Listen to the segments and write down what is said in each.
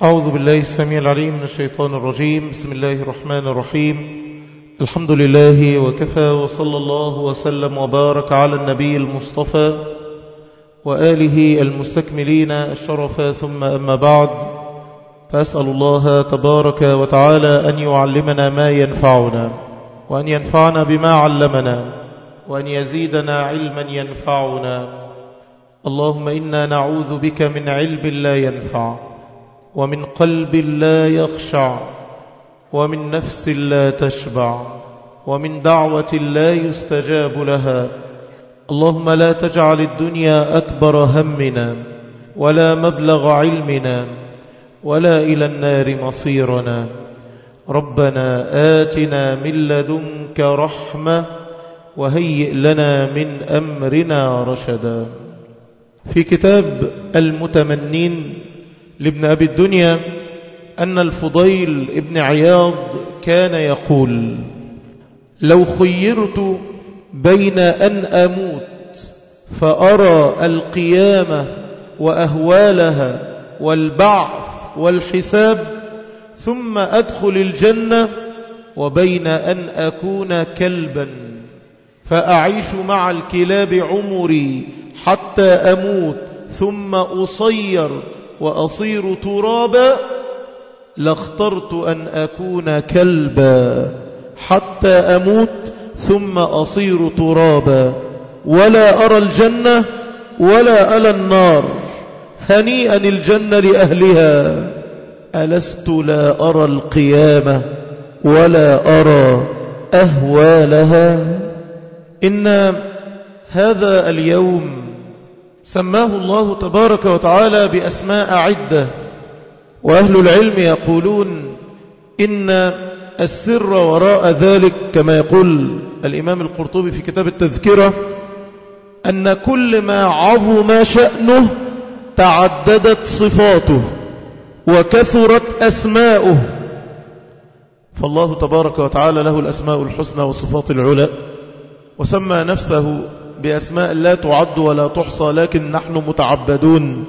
أعوذ بالله السميع العليم من الشيطان الرجيم. بسم الله الرحمن الرحيم. الحمد لله وكفى، وصلى الله وسلم وبارك على النبي المصطفى وآله المستكملين الشرف، ثم أما بعد، فأسأل الله تبارك وتعالى أن يعلمنا ما ينفعنا، وأن ينفعنا بما علمنا، وأن يزيدنا علما ينفعنا. اللهم إنا نعوذ بك من علم لا ينفع، ومن قلب لا يخشع، ومن نفس لا تشبع، ومن دعوة لا يستجاب لها. اللهم لا تجعل الدنيا أكبر همنا، ولا مبلغ علمنا، ولا إلى النار مصيرنا. ربنا آتنا من لدنك رحمة، وهيئ لنا من أمرنا رشدا. في كتاب المتمنين لابن أبي الدنيا أن الفضيل ابن عياض كان يقول: لو خيرت بين أن أموت فأرى القيامة وأهوالها والبعث والحساب ثم أدخل الجنة، وبين أن أكون كلبا فأعيش مع الكلاب عمري حتى أموت ثم أصير وأصير ترابا، لاخترت أن أكون كلبا حتى أموت ثم أصير ترابا، ولا أرى الجنة ولا أرى النار. هنيئا الجنة لأهلها، ألست لا أرى القيامة ولا أرى أهوالها. إن هذا اليوم سماه الله تبارك وتعالى بأسماء عدة، وأهل العلم يقولون إن السر وراء ذلك كما يقول الإمام القرطبي في كتاب التذكرة، أن كل ما عظم شأنه تعددت صفاته وكثرت أسماؤه. فالله تبارك وتعالى له الأسماء الحسنى والصفات العلى، وسمى نفسه بأسماء لا تعد ولا تحصى، لكن نحن متعبدون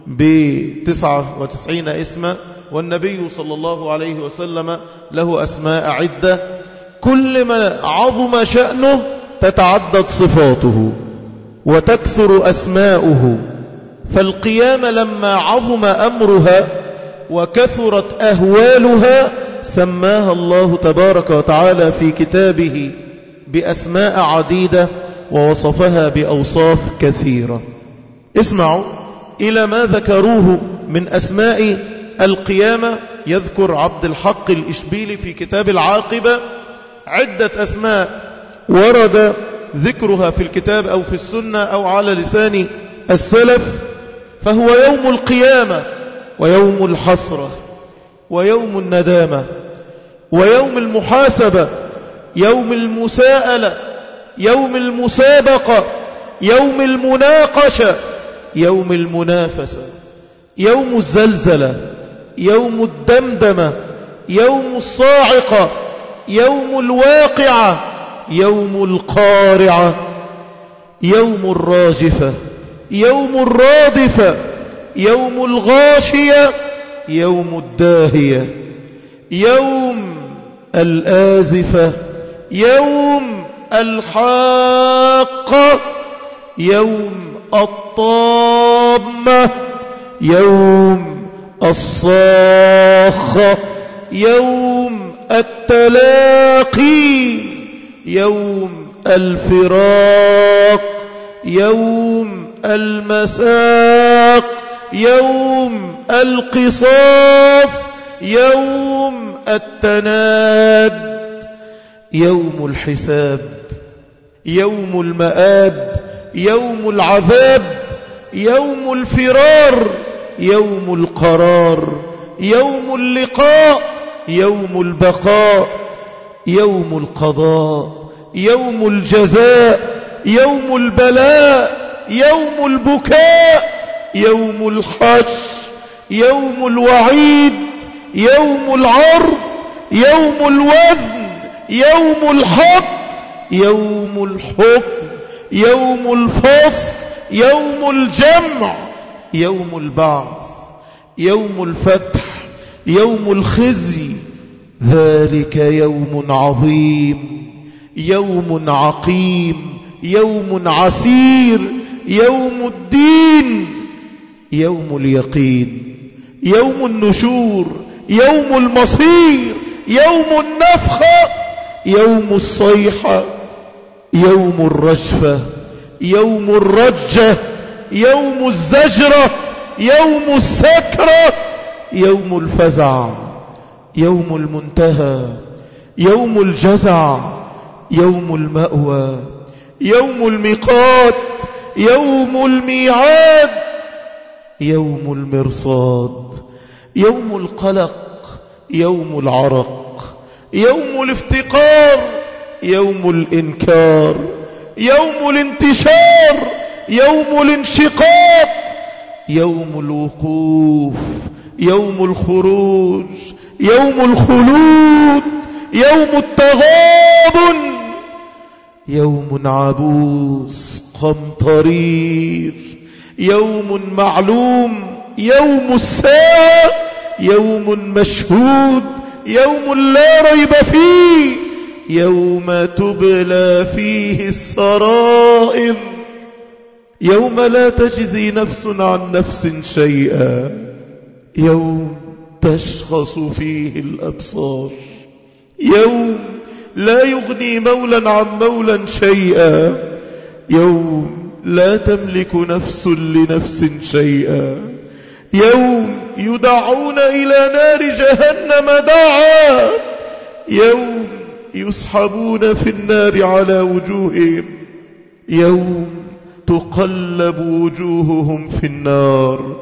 ب99 اسما، والنبي صلى الله عليه وسلم له أسماء عدة. كل ما عظم شأنه تتعدد صفاته وتكثر أسماؤه. فالقيامة لما عظم أمرها وكثرت أهوالها سماها الله تبارك وتعالى في كتابه بأسماء عديدة، ووصفها بأوصاف كثيرة. اسمعوا إلى ما ذكروه من أسماء القيامة. يذكر عبد الحق الإشبيلي في كتاب العاقبة عدة أسماء ورد ذكرها في الكتاب أو في السنة أو على لسان السلف. فهو يوم القيامة، ويوم الحسرة، ويوم الندامة، ويوم المحاسبة، يوم المساءلة، يوم المسابقة، يوم المناقشة، يوم المنافسة، يوم الزلزلة، يوم الدمدمة، يوم الصاعقة، يوم الواقعة، يوم القارعة، يوم الراجفة، يوم الرادفة، يوم الغاشية، يوم الداهية، يوم الآزفة، يوم الحاقة، يوم الطامة، يوم الصاخة، يوم التلاقي، يوم الفراق، يوم المساق، يوم القصاص، يوم التناد، يوم الحساب، يوم المآب، يوم العذاب، يوم الفرار، يوم القرار، يوم اللقاء، يوم البقاء، يوم القضاء، يوم الجزاء، يوم البلاء، يوم البكاء، يوم الحشر، يوم الوعيد، يوم العرض، يوم الوزن، يوم الحق، يوم الحكم، يوم الفصل، يوم الجمع، يوم البعث، يوم الفتح، يوم الخزي. ذلك يوم عظيم، يوم عقيم، يوم عسير، يوم الدين، يوم اليقين، يوم النشور، يوم المصير، يوم النفخة، يوم الصيحة، يوم الرجفة، يوم الرجة، يوم الزجرة، يوم السكرة، يوم الفزع، يوم المنتهى، يوم الجزع، يوم المأوى، يوم الميقات، يوم الميعاد، يوم المرصاد، يوم القلق، يوم العرق، يوم الافتقار، يوم الإنكار، يوم الانتشار، يوم الانشقاق، يوم الوقوف، يوم الخروج، يوم الخلود، يوم التغابن، يوم عبوس قمطرير، يوم معلوم، يوم الساعة، يوم مشهود، يوم لا ريب فيه، يوم تبلى فيه السرائر، يوم لا تجزي نفس عن نفس شيئا، يوم تشخص فيه الأبصار، يوم لا يغني مولا عن مولا شيئا، يوم لا تملك نفس لنفس شيئا، يوم يدعون إلى نار جهنم دعا، يوم يسحبون في النار على وجوههم، يوم تقلب وجوههم في النار،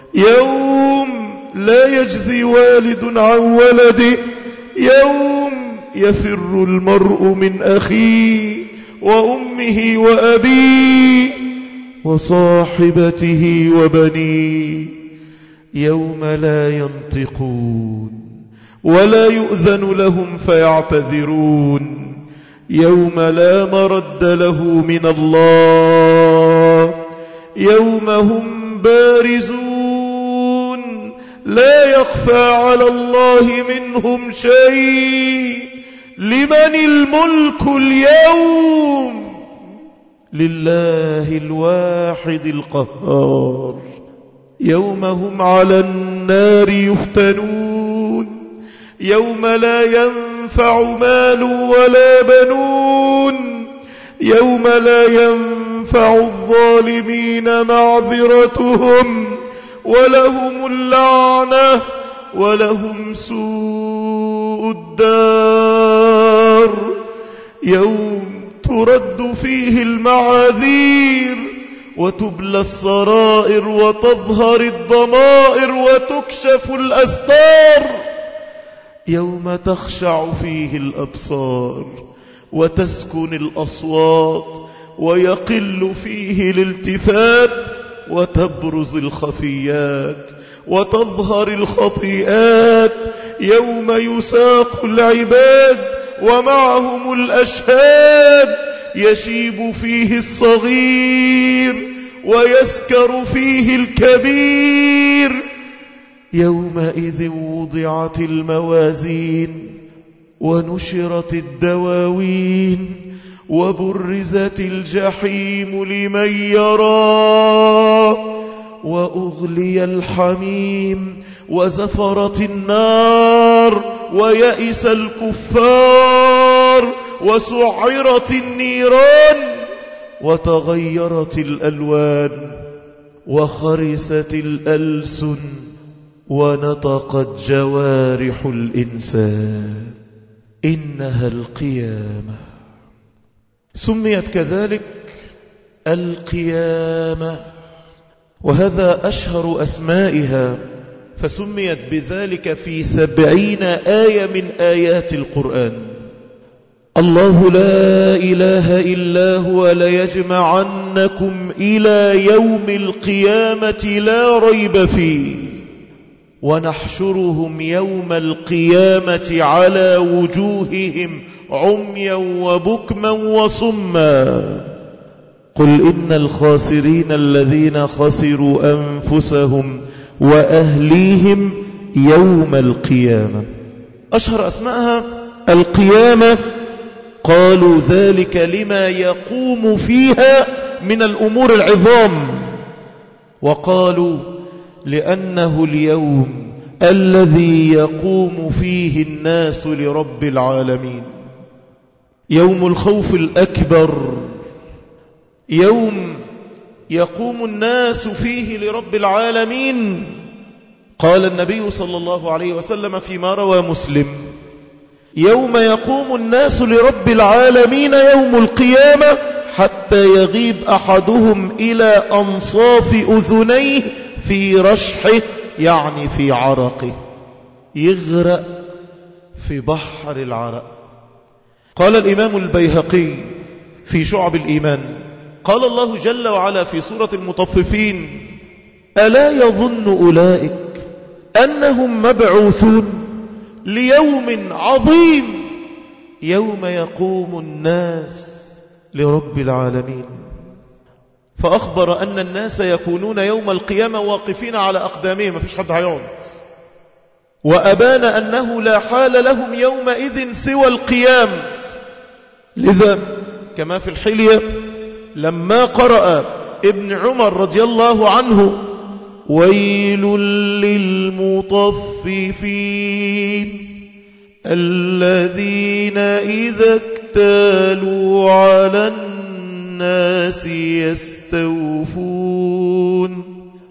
يوم لا يجزي والد عن ولده، يوم يفر المرء من أخيه وأمه وأبيه وصاحبته وبنيه، يوم لا ينطقون ولا يؤذن لهم فيعتذرون، يوم لا مرد له من الله، يوم هم بارزون لا يخفى على الله منهم شيء. لمن الملك اليوم؟ لله الواحد القهار. يوم هم على النار يفتنون، يوم لا ينفع مال ولا بنون، يوم لا ينفع الظالمين معذرتهم، ولهم اللعنة ولهم سوء الدار. يوم ترد فيه المعاذير وتبلى السرائر وتظهر الضمائر وتكشف الأستار، يوم تخشع فيه الأبصار وتسكن الأصوات ويقل فيه الالتفات وتبرز الخفيات وتظهر الخطيئات، يوم يساق العباد ومعهم الأشهاد، يشيب فيه الصغير ويسكر فيه الكبير. يومئذ وضعت الموازين ونشرت الدواوين وبرزت الجحيم لمن يرى وأغلي الحميم وزفرت النار ويئس الكفار وسعرت النيران وتغيرت الألوان وخرست الألسن ونطقت جوارح الإنسان. إنها القيامة. سميت كذلك القيامة، وهذا أشهر أسمائها، فسميت بذلك في 70 آية من آيات القرآن. الله لا إله إلا هو ليجمعنكم إلى يوم القيامة لا ريب فيه، ونحشرهم يوم القيامة على وجوههم عميا وبكما وصما. قل إن الخاسرين الذين خسروا أنفسهم وأهليهم يوم القيامة. أشهر أسمائها القيامة، قالوا ذلك لما يقوم فيها من الأمور العظام، وقالوا لأنه اليوم الذي يقوم فيه الناس لرب العالمين، يوم الخوف الأكبر، يوم يقوم الناس فيه لرب العالمين. قال النبي صلى الله عليه وسلم فيما روى مسلم: يوم يقوم الناس لرب العالمين يوم القيامة حتى يغيب أحدهم إلى أنصاف أذنيه في رشحه، يعني في عرقه، يغرق في بحر العرق. قال الإمام البيهقي في شعب الإيمان: قال الله جل وعلا في سورة المطففين: ألا يظن أولئك أنهم مبعوثون ليوم عظيم يوم يقوم الناس لرب العالمين. فأخبر أن الناس يكونون يوم القيامة واقفين على أقدامهم، ما فيش حد هيقعد، وأبان أنه لا حال لهم يومئذ سوى القيام. لذا كما في الحلية لما قرأ ابن عمر رضي الله عنه: ويل للمطففين الذين إذا اكتالوا على الناس يستوفون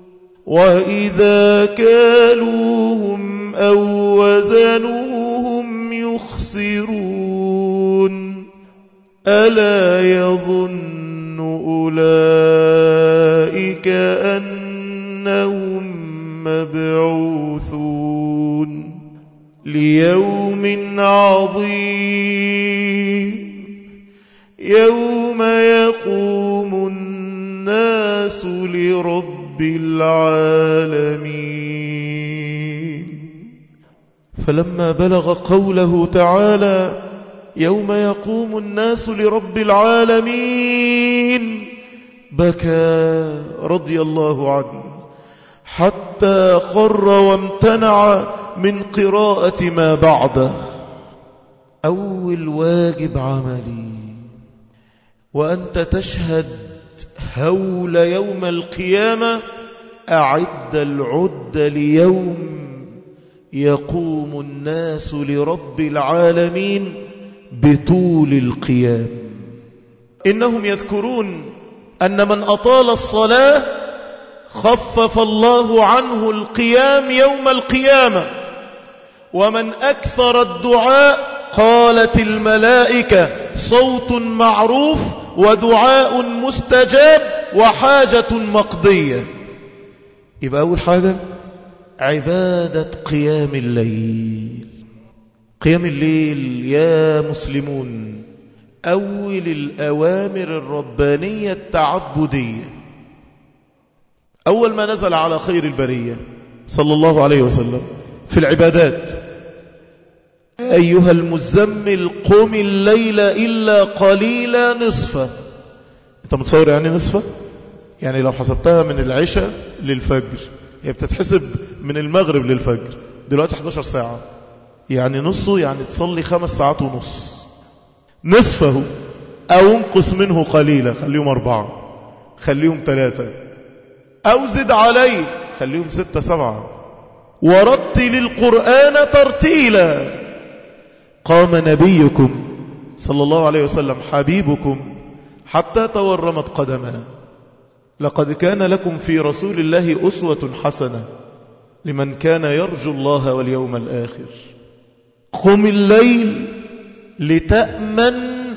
وإذا كالوهم أو وزنوهم يخسرون ألا يظن أولئك أنهم مبعوثون ليوم عظيم يوم يقوم الناس لرب العالمين. فلما بلغ قوله تعالى: يوم يقوم الناس لرب العالمين، بكى رضي الله عنه حتى خر وامتنع من قراءة ما بعده. أول واجب عملي وأنت تشهد هول يوم القيامة: أعد العد ليوم يقوم الناس لرب العالمين بطول القيام. إنهم يذكرون أن من أطال الصلاة خفف الله عنه القيام يوم القيامة، ومن أكثر الدعاء قالت الملائكة صوت معروف ودعاء مستجاب وحاجة مقضية. يبقى أول حاجة عبادة قيام الليل. قيام الليل يا مسلمون أول الأوامر الربانية التعبدية، أول ما نزل على خير البرية صلى الله عليه وسلم في العبادات: أيها المزمل قم الليل إلا قليلا نصفه. أنت متصور يعني نصفه؟ يعني لو حسبتها من العشاء للفجر هي بتتحسب من المغرب للفجر، دلوقتي 11 ساعة، يعني نصه، يعني تصلي 5 ساعات ونص. نصفه أو انقص منه قليلا، خليهم 4، خليهم 3، أو زد عليه خليهم 6 7. ورتل القرآن ترتيلا. قام نبيكم صلى الله عليه وسلم حبيبكم حتى تورمت قدماه: لقد كان لكم في رسول الله أسوة حسنة لمن كان يرجو الله واليوم الآخر. قم الليل لتأمن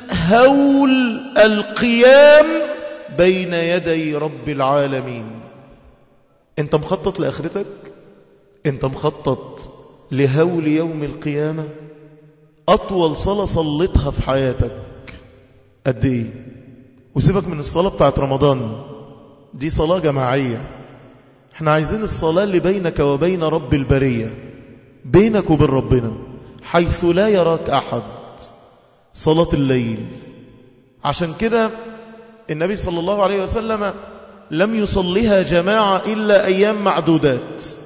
هول القيام بين يدي رب العالمين. انت مخطط لآخرتك؟ انت مخطط لهول يوم القيامة؟ أطول صلاة صلتها في حياتك قد ايه؟ وسيبك من الصلاة بتاعت رمضان، دي صلاة جماعية. احنا عايزين الصلاة اللي بينك وبين رب البرية، بينك وبين ربنا حيث لا يراك أحد، صلاة الليل. عشان كده النبي صلى الله عليه وسلم لم يصليها جماعة إلا أيام معدودات،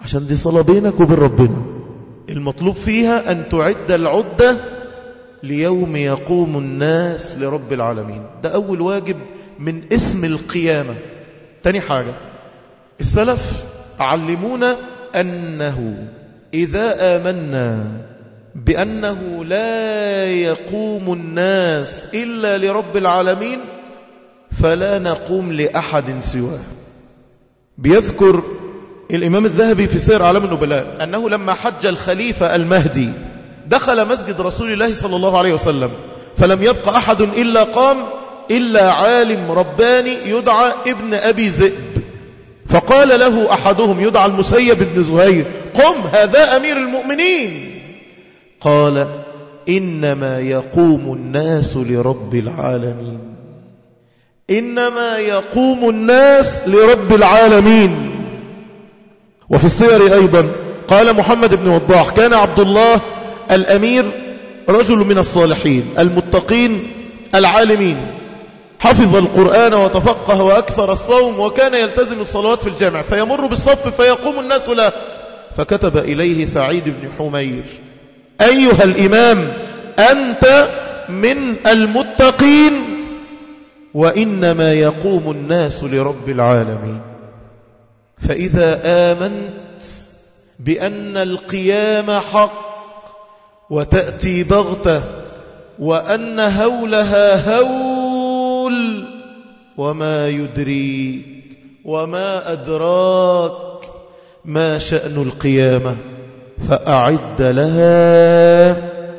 عشان دي صلاة بينك وبين ربنا، المطلوب فيها أن تعد العدة ليوم يقوم الناس لرب العالمين. ده أول واجب من اسم القيامة. تاني حاجة، السلف علمونا أنه إذا آمنا بأنه لا يقوم الناس إلا لرب العالمين فلا نقوم لأحد سواه. بيذكر الإمام الذهبي في سير أعلام النبلاء أنه لما حج الخليفة المهدي دخل مسجد رسول الله صلى الله عليه وسلم فلم يبق أحد إلا قام إلا عالم رباني يدعى ابن أبي ذئب، فقال له أحدهم يدعى المسيب بن زهير: قم، هذا أمير المؤمنين. قال: إنما يقوم الناس لرب العالمين، إنما يقوم الناس لرب العالمين. وفي السير أيضا قال محمد بن وضاح: كان عبد الله الأمير رجل من الصالحين المتقين العالمين، حفظ القرآن وتفقه وأكثر الصوم وكان يلتزم الصلوات في الجامع، فيمر بالصف فيقوم الناس له، فكتب إليه سعيد بن حمير: أيها الإمام، أنت من المتقين وإنما يقوم الناس لرب العالمين. فإذا آمنت بأن القيام حق وتأتي بغتة وأن هولها هول وما يدريك وما أدراك ما شأن القيامة، فأعد لها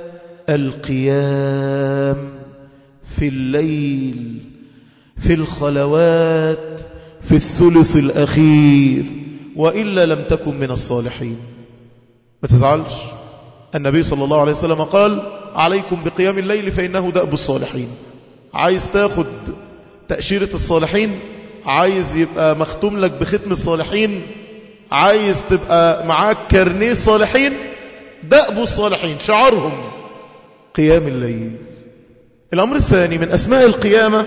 القيام في الليل في الخلوات في الثلث الأخير، وإلا لم تكن من الصالحين. ما تزعلش، النبي صلى الله عليه وسلم قال: عليكم بقيام الليل فإنه دأب الصالحين. عايز تاخد تأشيرة الصالحين، عايز يبقى مختوم لك بختم الصالحين، عايز تبقى معاك كارنيه الصالحين، دأب الصالحين شعارهم قيام الليل. الأمر الثاني من أسماء القيامة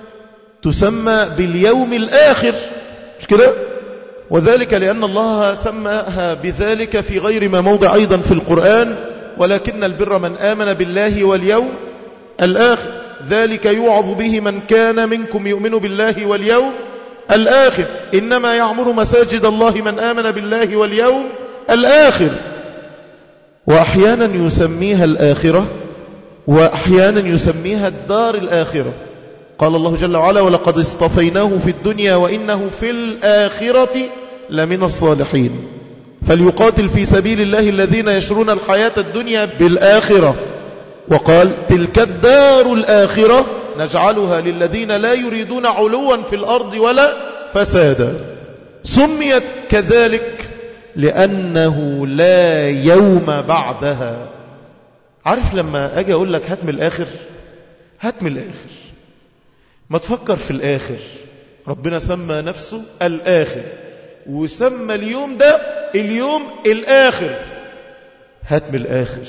تسمى باليوم الآخر، مش كده؟ وذلك لأن الله سماها بذلك في غير ما موضع أيضا في القرآن: ولكن البر من آمن بالله واليوم الآخر، ذلك يوعظ به من كان منكم يؤمن بالله واليوم الآخر، إنما يعمر مساجد الله من آمن بالله واليوم الآخر. وأحيانا يسميها الآخرة وأحيانا يسميها الدار الآخرة. قال الله جل وعلا: ولقد اصطفيناه في الدنيا وإنه في الآخرة لمن الصالحين. فليقاتل في سبيل الله الذين يشرون الحياة الدنيا بالآخرة. وقال: تلك الدار الآخرة نجعلها للذين لا يريدون علوا في الأرض ولا فسادا. سميت كذلك لأنه لا يوم بعدها. عارف لما أجي أقول لك هات من الآخر، هات من الآخر، ما تفكر في الآخر. ربنا سمى نفسه الآخر وسمى اليوم ده اليوم الآخر. هات من الآخر،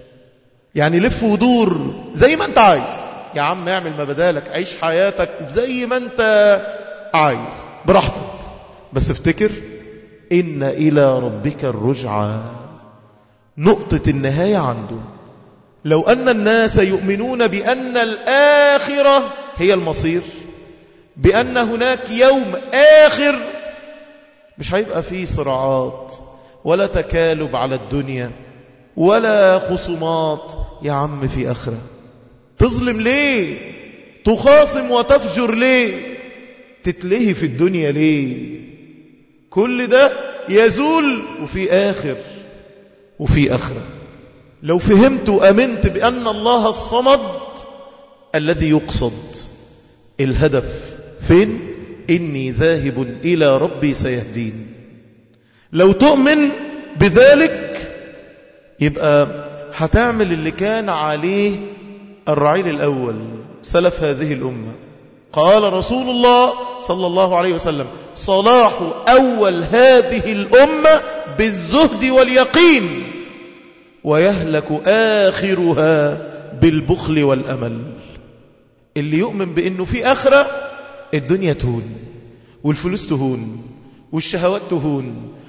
يعني لف ودور زي ما انت عايز يا عم، اعمل ما بدالك، عيش حياتك زي ما انت عايز براحتك، بس افتكر إن إلى ربك الرجعى. نقطة النهاية عنده. لو أن الناس يؤمنون بأن الآخرة هي المصير، بأن هناك يوم آخر، مش هيبقى فيه صراعات ولا تكالب على الدنيا ولا خصومات. يا عم في آخرة، تظلم ليه؟ تخاصم وتفجر ليه؟ تتلهي في الدنيا ليه؟ كل ده يزول وفي آخر وفي آخرة. لو فهمت وأمنت بأن الله الصمد الذي يقصد، الهدف فين؟ إني ذاهب إلى ربي سيهدين. لو تؤمن بذلك يبقى هتعمل اللي كان عليه الرعيل الأول سلف هذه الأمة. قال رسول الله صلى الله عليه وسلم: صلاح أول هذه الأمة بالزهد واليقين، ويهلك آخرها بالبخل والأمل. اللي يؤمن بأنه في آخرة، الدنيا تهون والفلوس تهون والشهوات تهون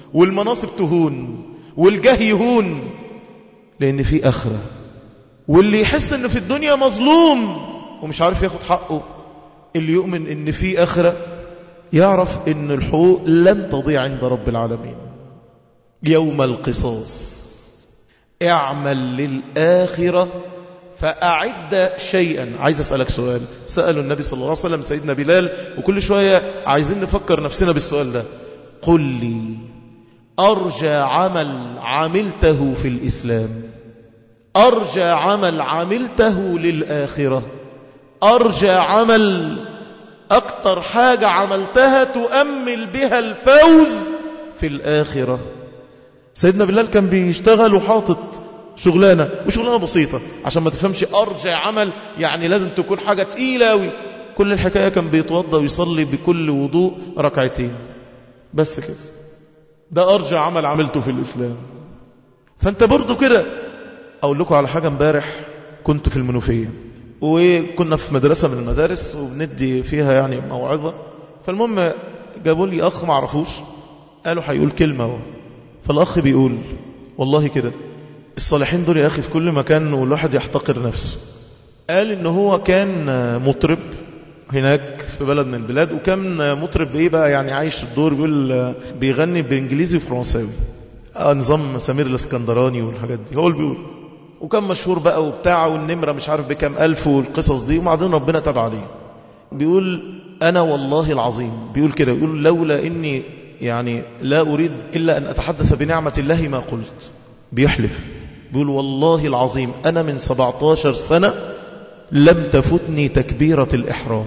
والمناصب تهون والجاه يهون، لأن في آخرة. واللي يحس أنه في الدنيا مظلوم ومش عارف ياخد حقه، اللي يؤمن أن في آخرة يعرف أن الحقوق لن تضيع عند رب العالمين. يوم القصاص اعمل للآخرة فأعد شيئا. عايز أسألك سؤال سأله النبي صلى الله عليه وسلم سيدنا بلال، وكل شوية عايزين نفكر نفسنا بالسؤال ده. قل لي أرجى عمل عملته في الإسلام، أرجى عمل عملته للآخرة، أرجى عمل أكتر حاجة عملتها تؤمل بها الفوز في الآخرة. سيدنا بلال كان بيشتغل وحاطط شغلانة، وشغلانة بسيطة عشان ما تفهمش أرجى عمل يعني لازم تكون حاجة تقيلة أوي. كل الحكاية كان بيتوضى ويصلي بكل وضوء ركعتين بس كده، ده أرجى عمل عملته في الإسلام. فأنت برضو كده. أقول لكم على حاجة. امبارح كنت في المنوفية وكنا في مدرسة من المدارس وبندي فيها يعني موعظة. فالمهم جابوا لي أخ ما عرفوش، قالوا هيقول كلمة هو. فالأخ بيقول والله كده الصالحين دول يا أخي في كل مكان والواحد يحتقر نفسه. قال إنه هو كان مطرب هناك في بلد من البلاد، وكان مطرب إيه بقى يعني عايش الدور، بيقول بيغني بإنجليزي وفرنساوي، نظام سمير الاسكندراني والحاجات دي هو اللي بيقول. وكان مشهور بقى وبتاع، والنمرة مش عارف بكام ألف والقصص دي، وبعدين ربنا تاب عليه. بيقول أنا والله العظيم، بيقول كده، بيقول لولا إني يعني لا أريد إلا أن أتحدث بنعمة الله ما قلت. بيحلف بيقول والله العظيم أنا من 17 سنة لم تفتني تكبيرة الإحرام.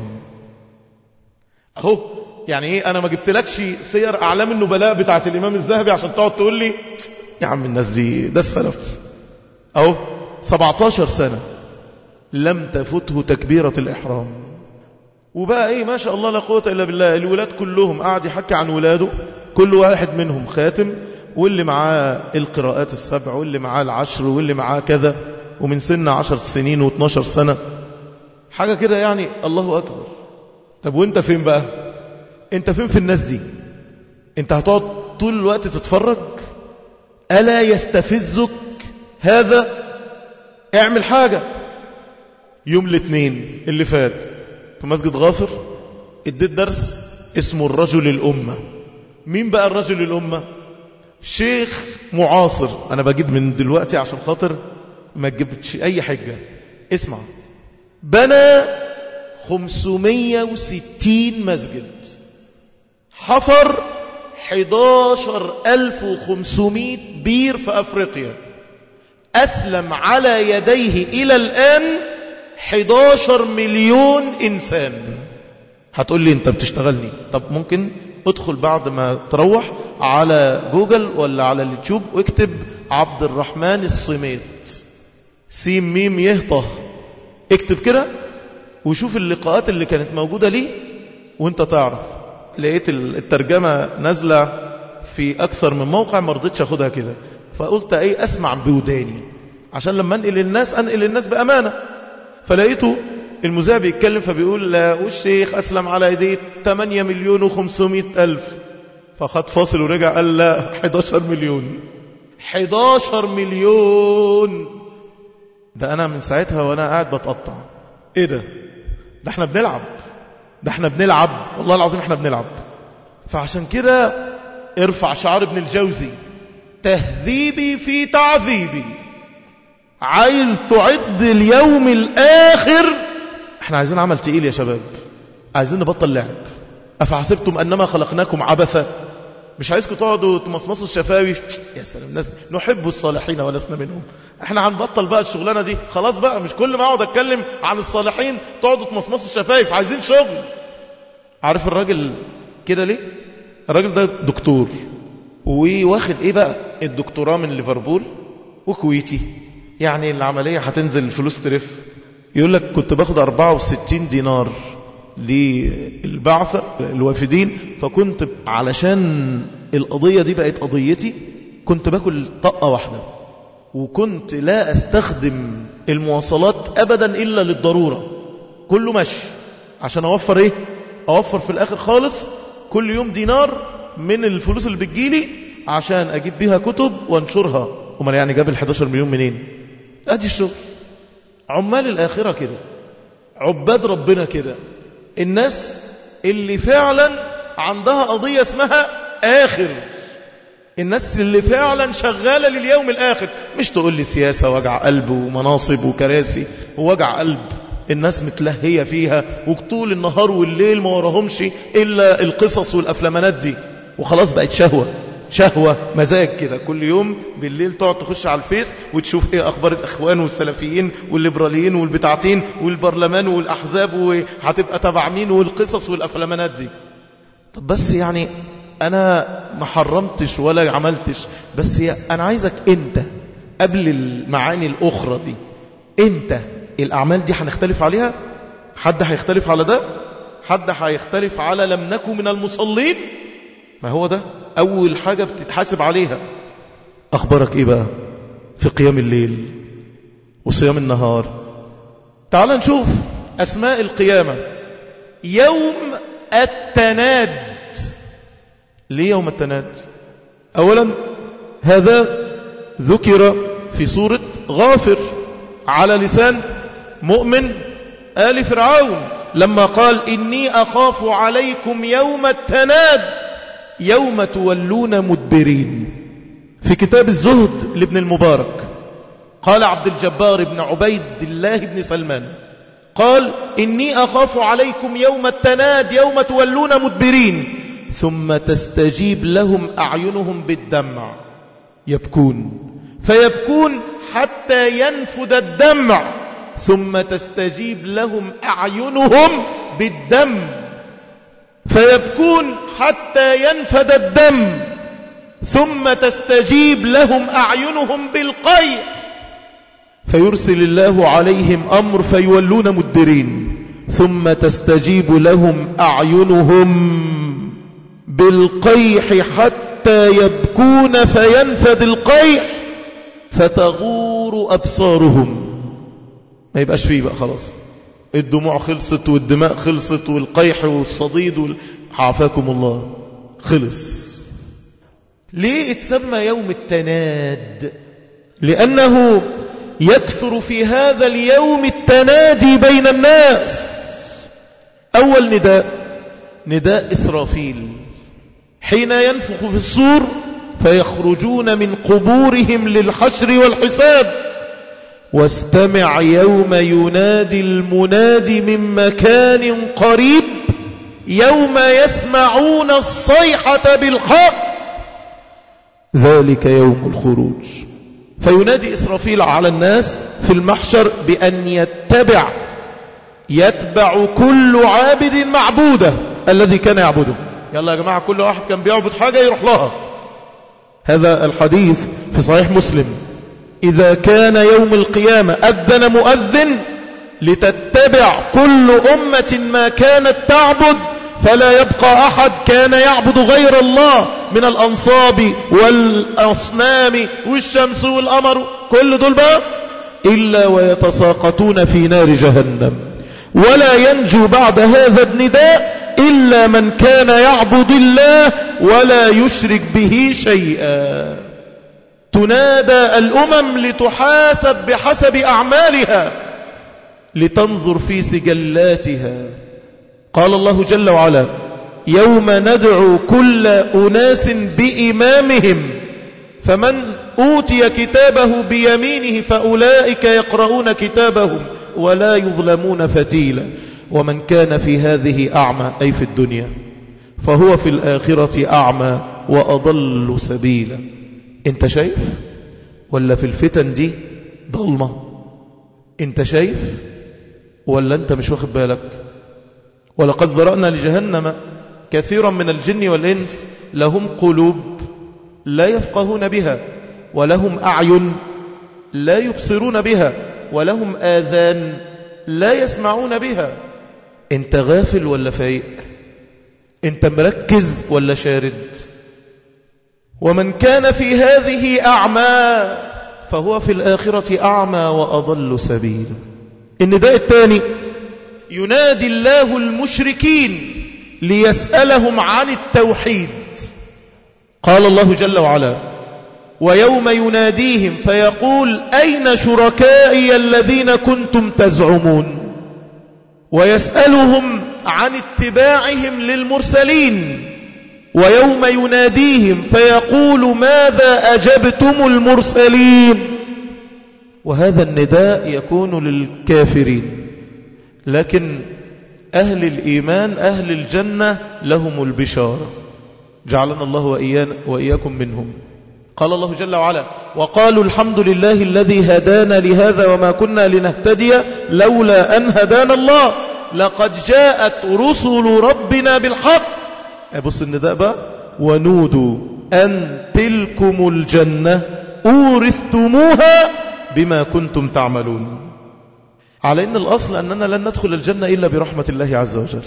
أهو يعني إيه، أنا ما جبتلكش سير أعلام النبلاء بتاعت الإمام الذهبي عشان تقعد تقول لي يا عم الناس دي ده السلف. أهو 17 سنة لم تفته تكبيرة الإحرام. وبقى إيه ما شاء الله لا قوة إلا بالله، الولاد كلهم قاعد يحكي عن ولاده، كل واحد منهم خاتم، واللي معاه القراءات السبع، واللي معاه العشر، واللي معاه كذا، ومن سن 10 سنين و12 سنة حاجة كده يعني. الله أكبر. طب وانت فين بقى؟ انت فين في الناس دي؟ انت هتقعد طول الوقت تتفرج؟ ألا يستفزك هذا؟ اعمل حاجة. يوم الاثنين اللي فات في مسجد غافر اديت درس اسمه الرجل الأمة. مين بقى الرجل الأمة؟ شيخ معاصر. أنا بجيب من دلوقتي عشان خاطر ما تجيبش أي حجة. اسمع، بنى 560 مسجد، حفر 11500 بير في أفريقيا، أسلم على يديه إلى الآن 11 مليون إنسان. هتقول لي أنت بتشتغلني. طب ممكن ادخل بعد ما تروح على جوجل ولا على اليوتيوب واكتب عبد الرحمن الصميت سين ميم يهطه، اكتب كده وشوف اللقاءات اللي كانت موجودة ليه وانت تعرف. لقيت الترجمة نازلة في أكثر من موقع، ما رضيتش أخدها كده، فقلت ايه أسمع بوداني عشان لما أنقل الناس بأمانة. فلقيته المذيع بيتكلم فبيقول والشيخ أسلم على يديه 8 مليون و500 ألف. فخد فاصل ورجع قال لا 11 مليون. 11 مليون. ده أنا من ساعتها وأنا قاعد بتقطع. إيه ده احنا بنلعب والله العظيم احنا بنلعب. فعشان كده ارفع شعار ابن الجوزي، تهذيبي في تعذيبي. عايز تعد اليوم الآخر، احنا عايزين عمل تقيل يا شباب، عايزين نبطل لعب. أفحسبتم أنما خلقناكم عبثا. مش عايزكم تقعدوا تمصمصوا الشفاوي. يا سلام، الناس نحب الصالحين ولسنا منهم. احنا هنبطل بقى الشغلانة دي خلاص بقى. مش كل ما اقعد اتكلم عن الصالحين تقعدوا تمصمصوا الشفايف. عايزين شغل. عارف الراجل كده ليه؟ الراجل ده دكتور وواخد ايه بقى الدكتوراه من ليفربول وكويتي، يعني العملية هتنزل الفلوس ترف. يقول لك كنت باخد 64 دينار للبعثة الوافدين، فكنت علشان القضية دي بقت قضيتي كنت باكل طقة واحدة، وكنت لا أستخدم المواصلات أبدا إلا للضرورة، كله مشي عشان أوفر إيه؟ أوفر في الآخر خالص كل يوم دينار من الفلوس اللي بتجيلي عشان أجيب بيها كتب وانشرها. وما يعني جاب 11 مليون منين؟ أدي الشغل. عمال الآخرة كده، عباد ربنا كده، الناس اللي فعلا عندها قضية اسمها آخر، الناس اللي فعلا شغالة لليوم الآخر. مش تقول لي سياسة وجع قلب ومناصب وكراسي ووجع قلب، الناس متلهية فيها وطول النهار والليل ما وراهمش إلا القصص والأفلامانات دي، وخلاص بقت شهوة مزاج كده. كل يوم بالليل تقعد تخش على الفيس وتشوف ايه اخبار الاخوان والسلفيين والليبراليين والبتاعتين والبرلمان والاحزاب وهتبقى تبع مين والقصص والافلامانات دي. طب بس يعني انا ما حرمتش ولا عملتش، بس انا عايزك انت قبل المعاني الاخرى دي، انت الاعمال دي هنختلف عليها؟ حد هيختلف على ده؟ حد هيختلف على لم نكن من المصلين؟ ما هو ده أول حاجة بتتحاسب عليها. أخبارك إيه بقى في قيام الليل وصيام النهار؟ تعال نشوف أسماء القيامة. يوم التناد. ليه يوم التناد؟ أولا هذا ذكر في سورة غافر على لسان مؤمن آل فرعون لما قال إني أخاف عليكم يوم التناد يوم تولون مدبرين. في كتاب الزهد لابن المبارك قال عبد الجبار بن عبيد الله بن سلمان قال إني أخاف عليكم يوم التناد يوم تولون مدبرين ثم تستجيب لهم أعينهم بالدمع يبكون فيبكون حتى ينفد الدمع ثم تستجيب لهم أعينهم بالدم فيبكون حتى ينفد الدم ثم تستجيب لهم أعينهم بالقيء فيرسل الله عليهم أمر فيولون مدبرين ثم تستجيب لهم أعينهم بالقيح حتى يبكون فينفد القيح فتغور أبصارهم. ما يبقاش فيه بقى خلاص، الدموع خلصت والدماء خلصت والقيح والصديد عافاكم الله خلص. ليه اتسمى يوم التناد؟ لأنه يكثر في هذا اليوم التنادي بين الناس. أول نداء إسرافيل حين ينفخ في الصور فيخرجون من قبورهم للحشر والحساب. واستمع يوم ينادي المنادي من مكان قريب يوم يسمعون الصيحة بالحق ذلك يوم الخروج. فينادي إسرافيل على الناس في المحشر بأن يتبع كل عابد معبوده الذي كان يعبده. يلا يا جماعة كل واحد كان بيعبد حاجة يروح لها. هذا الحديث في صحيح مسلم. إذا كان يوم القيامة أذن مؤذن لتتبع كل أمة ما كانت تعبد فلا يبقى أحد كان يعبد غير الله من الأنصاب والأصنام والشمس والقمر كل دول بقى إلا ويتساقطون في نار جهنم. ولا ينجو بعد هذا النداء إلا من كان يعبد الله ولا يشرك به شيئا. تنادى الأمم لتحاسب بحسب أعمالها لتنظر في سجلاتها. قال الله جل وعلا يوم ندعو كل أناس بإمامهم فمن أوتي كتابه بيمينه فأولئك يقرؤون كتابهم ولا يظلمون فتيلا ومن كان في هذه أعمى أي في الدنيا فهو في الآخرة أعمى وأضل سبيلا. انت شايف ولا في الفتن دي ضلمة؟ انت شايف ولا انت مش واخد بالك؟ ولقد ذرأنا لجهنم كثيرا من الجن والإنس لهم قلوب لا يفقهون بها ولهم أعين لا يبصرون بها ولهم آذان لا يسمعون بها. انت غافل ولا فايق؟ انت مركز ولا شارد؟ ومن كان في هذه أعمى فهو في الآخرة أعمى وأضل سبيلا. النداء الثاني ينادي الله المشركين ليسألهم عن التوحيد. قال الله جل وعلا: ويوم يناديهم فيقول أين شركائي الذين كنتم تزعمون، ويسألهم عن اتباعهم للمرسلين. ويوم يناديهم فيقول ماذا أجبتم المرسلين. وهذا النداء يكون للكافرين، لكن أهل الإيمان أهل الجنة لهم البشارة، جعلنا الله وإياكم منهم. قال الله جل وعلا: وقالوا الحمد لله الذي هدانا لهذا وما كنا لنهتدي لولا أن هدانا الله لقد جاءت رسل ربنا بالحق. بص النداء بقى: ونودوا أن تلكم الجنة أورثتموها بما كنتم تعملون. على إن الأصل أننا لن ندخل الجنة إلا برحمة الله عز وجل.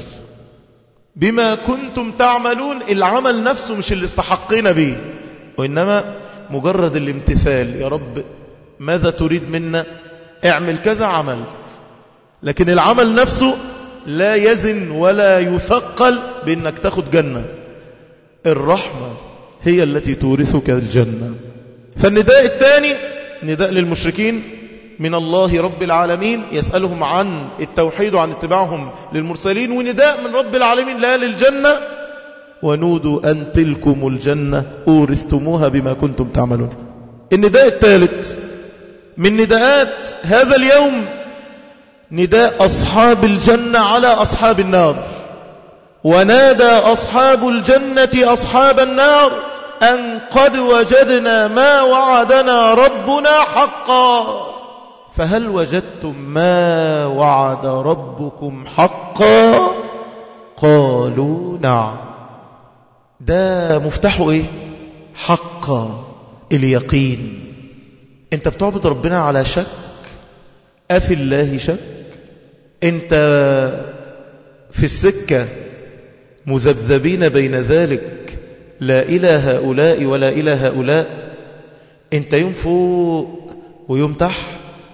بما كنتم تعملون، العمل نفسه مش اللي استحقنا به، وإنما مجرد الامتثال. يا رب ماذا تريد منا؟ اعمل كذا، عملت. لكن العمل نفسه لا يزن ولا يثقل بأنك تاخد جنة. الرحمة هي التي تورثك الجنة. فالنداء الثاني نداء للمشركين من الله رب العالمين، يسألهم عن التوحيد وعن اتباعهم للمرسلين، ونداء من رب العالمين لا للجنة: ونودوا أن تلكم الجنة أورثتموها بما كنتم تعملون. النداء الثالث من نداءات هذا اليوم نداء أصحاب الجنة على أصحاب النار. ونادى أصحاب الجنة أصحاب النار أن قد وجدنا ما وعدنا ربنا حقا، فهل وجدتم ما وعد ربكم حقا؟ قالوا نعم. ده مفتاحه ايه؟ حقا، اليقين. انت بتعبد ربنا على شك؟ أفي الله شك؟ انت في السكة مذبذبين بين ذلك، لا إلى هؤلاء ولا إلى هؤلاء. انت يوم فوق ويوم تحت.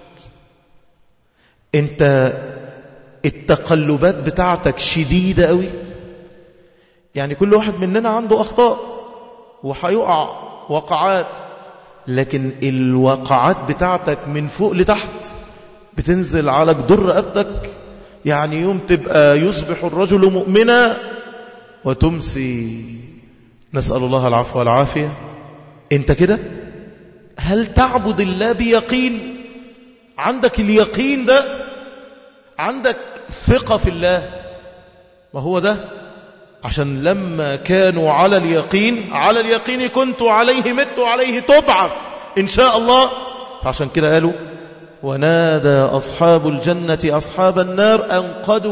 انت التقلبات بتاعتك شديدة قوي. يعني كل واحد مننا عنده أخطاء وحيقع وقعات، لكن الوقعات بتاعتك من فوق لتحت بتنزل على جدر رقبتك. يعني يوم تبقى يصبح الرجل مؤمنا وتمسي نسأل الله العفو والعافية. انت كده هل تعبد الله بيقين؟ عندك اليقين ده؟ عندك ثقة في الله؟ ما هو ده عشان لما كانوا على اليقين كنت عليه مت وعليه تبعث إن شاء الله. فعشان كده قالوا: ونادى أصحاب الجنة أصحاب النار أن قد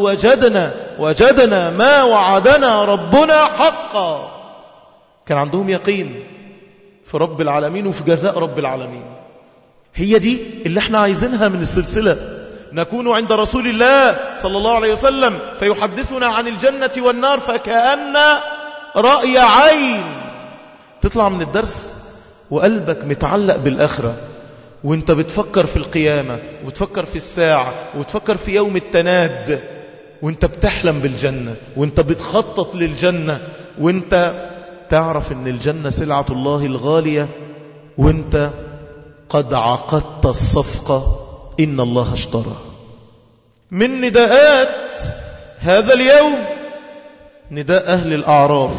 وجدنا ما وعدنا ربنا حقا. كان عندهم يقين في رب العالمين وفي جزاء رب العالمين. هي دي اللي احنا عايزينها من السلسلة. نكون عند رسول الله صلى الله عليه وسلم فيحدثنا عن الجنة والنار فكأن رأي عين. تطلع من الدرس وقلبك متعلق بالآخرة، وانت بتفكر في القيامة وتفكر في الساعة وتفكر في يوم التناد، وانت بتحلم بالجنة وانت بتخطط للجنة، وانت تعرف ان الجنة سلعة الله الغالية، وانت قد عقدت الصفقة إن الله اشترى. من نداءات هذا اليوم نداء أهل الأعراف.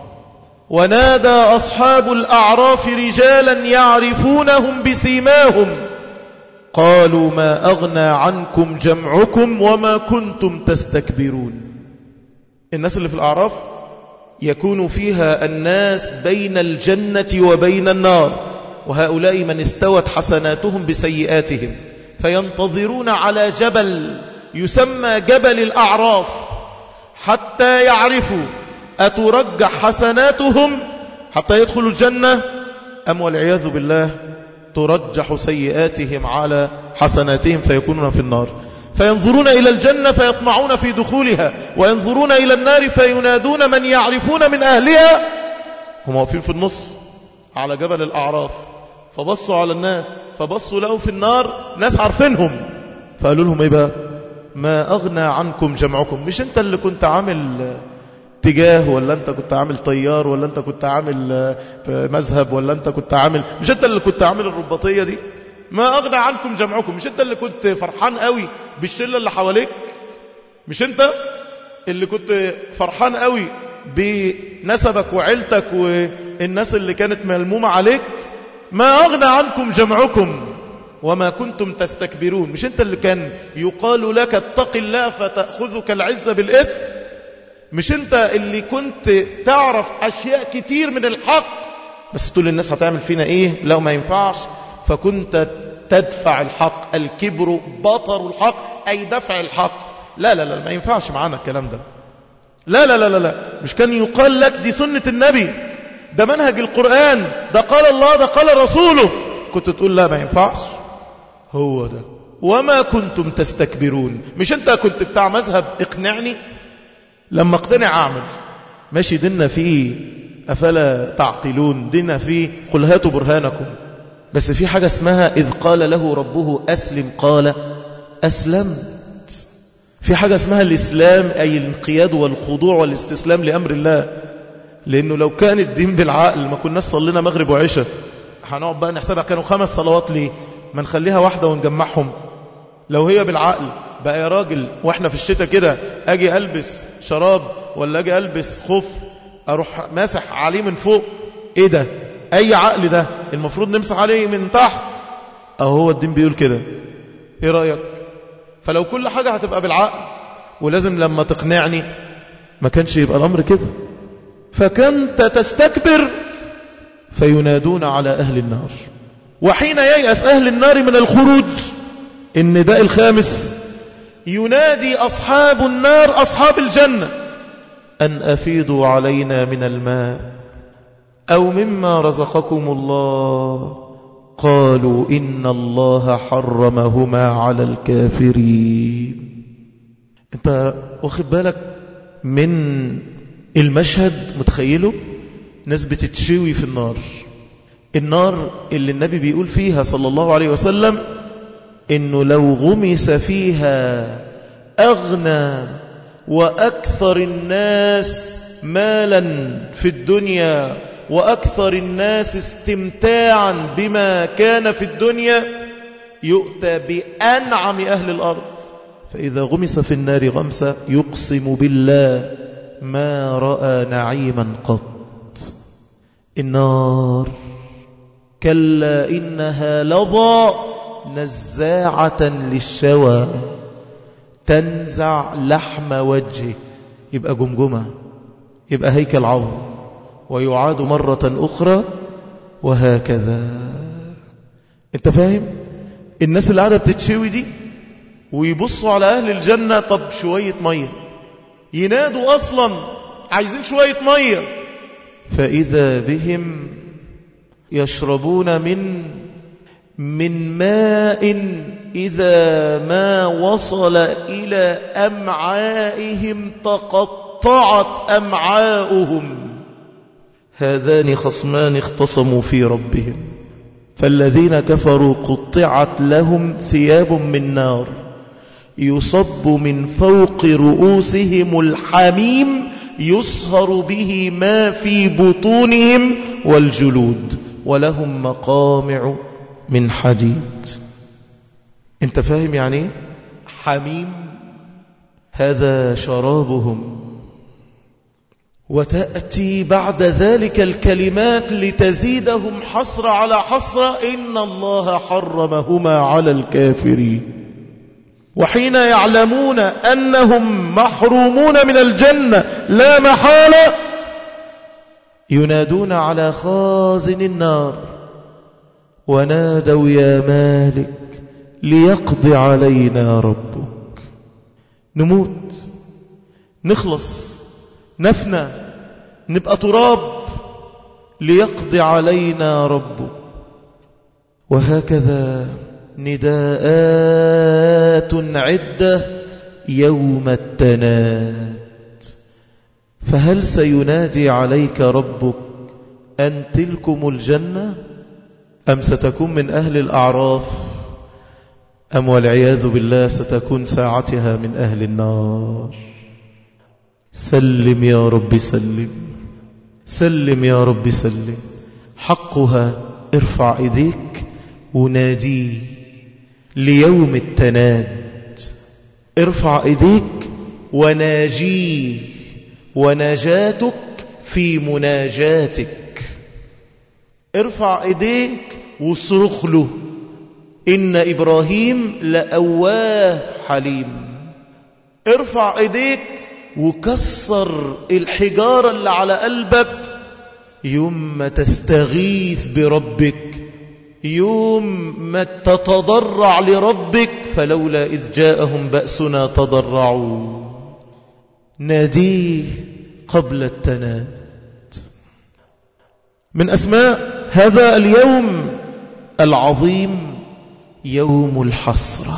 ونادى أصحاب الأعراف رجالا يعرفونهم بسيماهم قالوا ما أغنى عنكم جمعكم وما كنتم تستكبرون. الناس اللي في الأعراف يكون فيها الناس بين الجنة وبين النار، وهؤلاء من استوت حسناتهم بسيئاتهم، فينتظرون على جبل يسمى جبل الأعراف حتى يعرفوا أترجح حسناتهم حتى يدخلوا الجنة أم والعياذ بالله ترجح سيئاتهم على حسناتهم فيكونون في النار. فينظرون إلى الجنة فيطمعون في دخولها، وينظرون إلى النار فينادون من يعرفون من أهلها. هم واقفين في النص على جبل الأعراف، فبصوا على الناس فبصوا لهم في النار ناس عارفينهم، فقالوا لهم إيه بقى؟ ما أغنى عنكم جمعكم. مش أنت اللي كنت عامل اتجاه، ولا أنت كنت عامل طيار، ولا أنت كنت عامل مذهب، ولا أنت كنت عامل، مش أنت اللي كنت عامل الرباطية دي؟ ما أغنى عنكم جمعكم. مش أنت اللي كنت فرحان قوي بالشلة اللي حواليك؟ مش أنت اللي كنت فرحان قوي بنسبك وعيلتك والناس اللي كانت ملمومة عليك؟ ما أغنى عنكم جمعكم وما كنتم تستكبرون. مش أنت اللي كان يقال لك اتق الله فتأخذك العزة بالإثم؟ مش أنت اللي كنت تعرف أشياء كتير من الحق بس تقول للناس هتعمل فينا إيه لو ما ينفعش، فكنت تدفع الحق. الكبر بطر الحق، أي دفع الحق. لا لا لا، ما ينفعش معانا الكلام ده. لا لا لا لا لا، مش كان يقال لك دي سنة النبي، ده منهج القرآن، ده قال الله، ده قال رسوله، كنت تقول لا ما ينفعش. هو ده وما كنتم تستكبرون. مش أنت كنت بتاع مذهب اقنعني، لما اقتنع أعمل. ماشي، ديننا فيه أفلا تعقلون، ديننا فيه قل هاتوا برهانكم. بس في حاجة اسمها إذ قال له ربه أسلم قال أسلمت. في حاجة اسمها الإسلام، أي الانقياد والخضوع والاستسلام لأمر الله. لأنه لو كان الدين بالعقل ما كناش صلينا مغرب وعشاء. هنقعد بقى نحسبها كانوا 5 صلوات ليه؟ ما نخليها واحدة ونجمعهم. لو هي بالعقل بقى يا راجل، واحنا في الشتاء كده أجي ألبس شراب ولا أجي ألبس خف أروح ماسح عليه من فوق؟ إيه ده؟ أي عقل ده؟ المفروض نمسح عليه من تحت. هو الدين بيقول كده. إيه رأيك؟ فلو كل حاجة هتبقى بالعقل ولازم لما تقنعني، ما كانش يبقى الأمر كده. فكنت تستكبر فينادون على أهل النار. وحين ييأس أهل النار من الخروج، النداء الخامس، ينادي أصحاب النار أصحاب الجنة أن أفيضوا علينا من الماء أو مما رزقكم الله. قالوا إن الله حرمهما على الكافرين. انت واخد بالك من المشهد؟ متخيله؟ ناس بتتشوي في النار. النار اللي النبي بيقول فيها صلى الله عليه وسلم إنه لو غمس فيها أغنى وأكثر الناس مالا في الدنيا وأكثر الناس استمتاعا بما كان في الدنيا، يؤتى بأنعم أهل الأرض، فإذا غمس في النار غمسة يقسم بالله ما رأى نعيما قط. النار كلا إنها لظى نزاعة للشوى تنزع لحم وجهه، يبقى جمجمة، يبقى هيكل عظم، ويعاد مرة أخرى، وهكذا. انت فاهم؟ الناس اللي قاعدة بتتشوي دي ويبصوا على أهل الجنة، طب شوية مية، ينادوا أصلا عايزين شوية مية، فإذا بهم يشربون من ماء إذا ما وصل إلى أمعائهم تقطعت أمعاؤهم. هذان خصمان اختصموا في ربهم فالذين كفروا قطعت لهم ثياب من نار يصب من فوق رؤوسهم الحميم يصهر به ما في بطونهم والجلود ولهم مقامع من حديد. انت فاهم يعني حميم؟ هذا شرابهم. وتأتي بعد ذلك الكلمات لتزيدهم حسرة على حسرة، إن الله حرمهما على الكافرين. وحين يعلمون أنهم محرومون من الجنة لا محالة، ينادون على خازن النار ونادوا يا مالك ليقضي علينا ربك. نموت، نخلص، نفنى، نبقى تراب، ليقضي علينا ربك. وهكذا نداءات عدة يوم التناد. فهل سينادي عليك ربك أن تلكم الجنة، أم ستكون من أهل الأعراف، أم والعياذ بالله ستكون ساعتها من أهل النار؟ سلم يا رب سلم، سلم يا رب سلم. حقها ارفع ايديك وناديه ليوم التناد. ارفع ايديك وناجيه، وناجاتك في مناجاتك. ارفع ايديك واصرخ له. إن إبراهيم لأواه حليم. ارفع ايديك وكسر الحجارة اللي على قلبك يوم ما تستغيث بربك، يوم ما تتضرع لربك. فلولا إذ جاءهم بأسنا تضرعوا. ناديه قبل التناد. من أسماء هذا اليوم العظيم يوم الحسرة.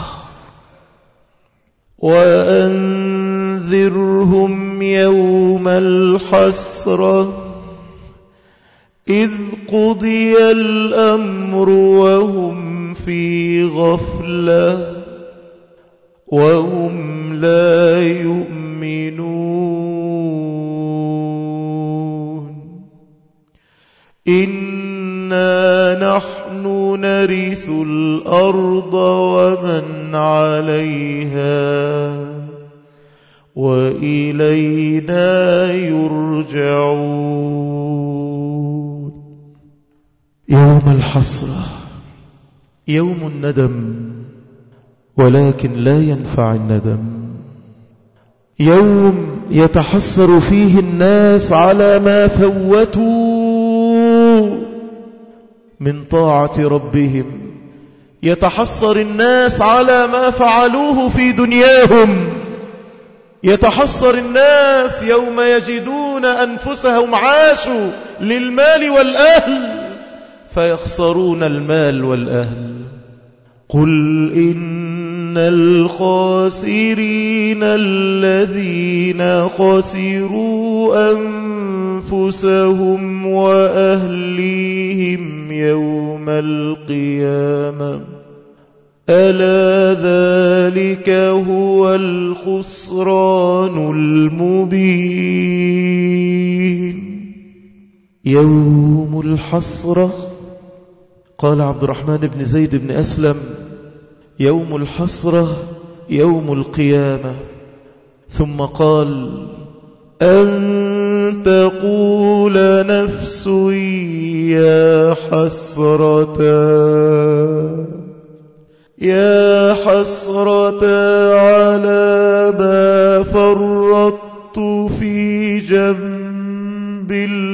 وأنذرهم يوم الحسرة إذ قضي الأمر وهم في غفلة وهم لا يؤمنون. إنا نحن نرث الأرض ومن عليها وإلينا يرجعون. يوم الحسرة، يوم الندم، ولكن لا ينفع الندم. يوم يتحسر فيه الناس على ما فوتوا من طاعة ربهم، يتحسر الناس على ما فعلوه في دنياهم، يتحسر الناس يوم يجدون أنفسهم عاشوا للمال والأهل فيخسرون المال والأهل. قل إن الخاسرين الذين خسروا أنفسهم وأهليهم يوم القيامة ألا ذلك هو الخسران المبين. يوم الحسرة. قال عبد الرحمن بن زيد بن أسلم: يوم الحسرة يوم القيامة. ثم قال: أن تقول نفس يا حسرة يا حسرة على ما فرطت في جنب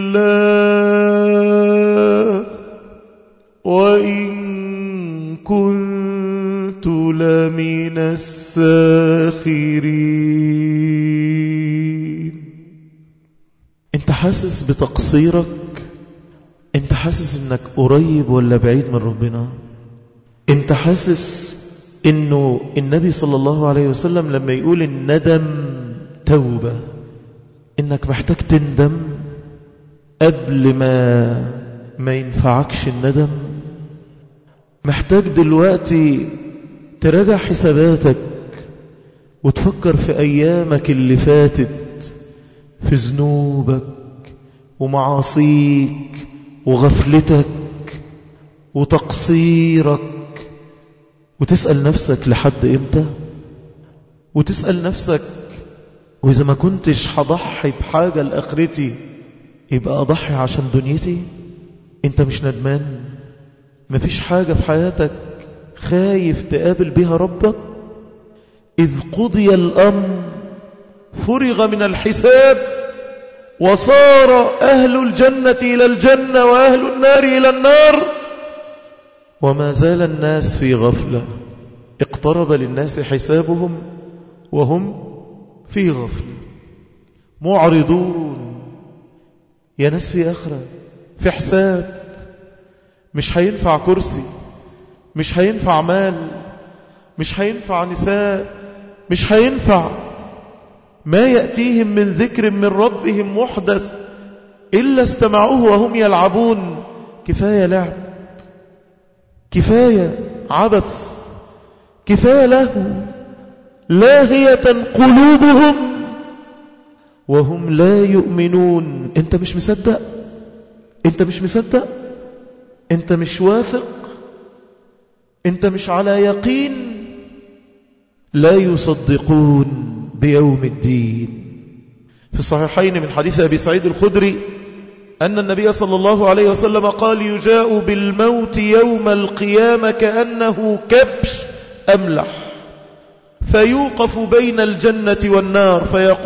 الله وإن كنت لمن الساخرين. انت حاسس بتقصيرك؟ انت حاسس انك قريب ولا بعيد من ربنا؟ انت حاسس انه النبي صلى الله عليه وسلم لما يقول الندم توبة، انك محتاج تندم قبل ما ينفعكش الندم؟ محتاج دلوقتي تراجع حساباتك وتفكر في أيامك اللي فاتت، في ذنوبك ومعاصيك وغفلتك وتقصيرك، وتسأل نفسك لحد إمتى؟ وتسأل نفسك وإذا ما كنتش هضحي بحاجة لآخرتي يبقى أضحي عشان دنيتي؟ أنت مش ندمان؟ مفيش حاجة في حياتك خايف تقابل بها ربك؟ إذ قضي الأمر فرغ من الحساب وصار أهل الجنة إلى الجنة وأهل النار إلى النار وما زال الناس في غفلة. اقترب للناس حسابهم وهم في غفلة معرضون. يا ناس في آخرة، في حساب. مش هينفع كرسي، مش هينفع مال، مش هينفع نساء، مش هينفع ما يأتيهم من ذكر من ربهم محدث إلا استمعوه وهم يلعبون. كفاية لعب، كفاية عبث، كفاية له. لاهية قلوبهم وهم لا يؤمنون. انت مش مصدق؟ انت مش مصدق؟ انت مش واثق؟ انت مش على يقين؟ لا يصدقون بيوم الدين. في الصحيحين من حديث أبي سعيد الخدري أن النبي صلى الله عليه وسلم قال: يجاء بالموت يوم القيامة كأنه كبش أملح، فيوقف بين الجنة والنار،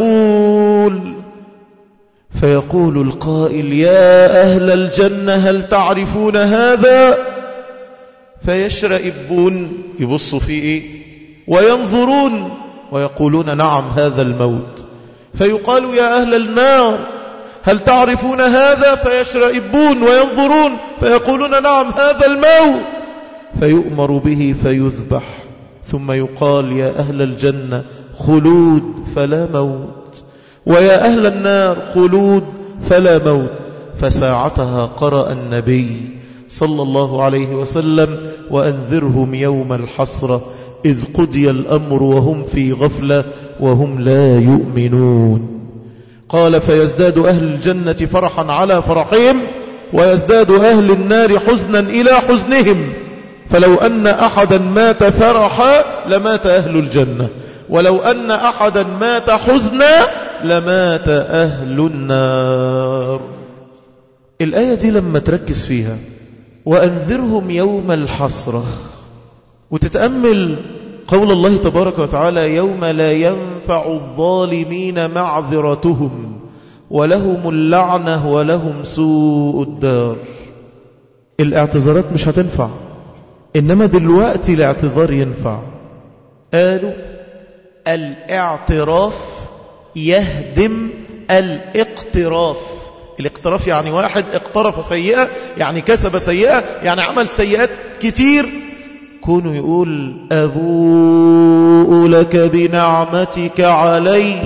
فيقول القائل: يا أهل الجنة هل تعرفون هذا؟ فيشرئبون، يبصوا فيه وينظرون ويقولون: نعم هذا الموت. فيقال: يا أهل النار هل تعرفون هذا؟ فيشرئبون وينظرون فيقولون: نعم هذا الموت. فيؤمر به فيذبح، ثم يقال: يا أهل الجنة خلود فلا موت، ويا أهل النار خلود فلا موت. فساعتها قرأ النبي صلى الله عليه وسلم: وأنذرهم يوم الحسرة إذ قضي الأمر وهم في غفلة وهم لا يؤمنون. قال: فيزداد أهل الجنة فرحا على فرحهم، ويزداد أهل النار حزنا إلى حزنهم، فلو أن أحدا مات فرحا لمات أهل الجنة، ولو أن أحدا مات حزنا لمات أهل النار. الآية دي لما تركز فيها: وأنذرهم يوم الحسرة، وتتأمل قول الله تبارك وتعالى: يوم لا ينفع الظالمين معذرتهم ولهم اللعنة ولهم سوء الدار. الاعتذارات مش هتنفع، إنما دلوقتي الاعتذار ينفع. قالوا الاعتراف يهدم الاقتراف. الاقتراف يعني واحد اقترف سيئة، يعني كسب سيئة، يعني عمل سيئات كتير، كونه يقول: أبوء لك بنعمتك علي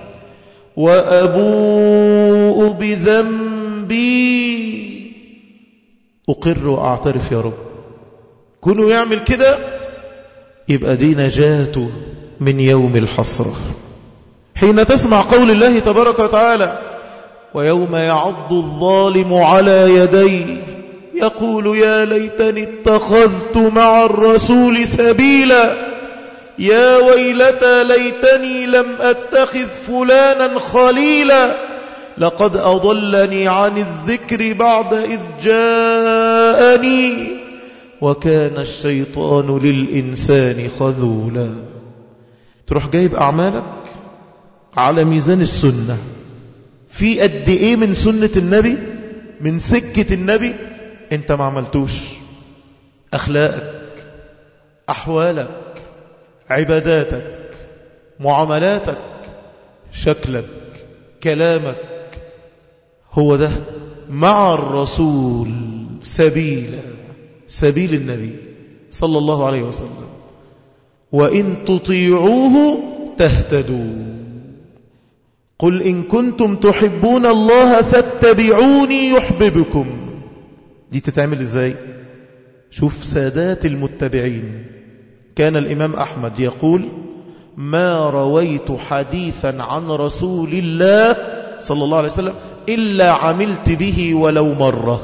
وأبوء بذنبي، أقر وأعترف يا رب. كونه يعمل كده يبقى دي نجاته من يوم الحسرة. حين تسمع قول الله تبارك وتعالى: ويوم يعض الظالم على يديه يقول: يا ليتني اتخذت مع الرسول سبيلا، يا ويلتى ليتني لم أتخذ فلانا خليلا، لقد أضلني عن الذكر بعد إذ جاءني، وكان الشيطان للإنسان خذولا. تروح جايب أعمالك على ميزان السنة، في قد إيه من سنة النبي، من سكة النبي انت ما عملتوش. أخلاقك، أحوالك، عباداتك، معاملاتك، شكلك، كلامك، هو ده مع الرسول سبيلا، سبيل النبي صلى الله عليه وسلم. وإن تطيعوه تهتدوا، قل إن كنتم تحبون الله فاتبعوني يحببكم. دي تتعمل إزاي؟ شوف سادات المتبعين. كان الإمام أحمد يقول: ما رويت حديثا عن رسول الله صلى الله عليه وسلم إلا عملت به ولو مرة.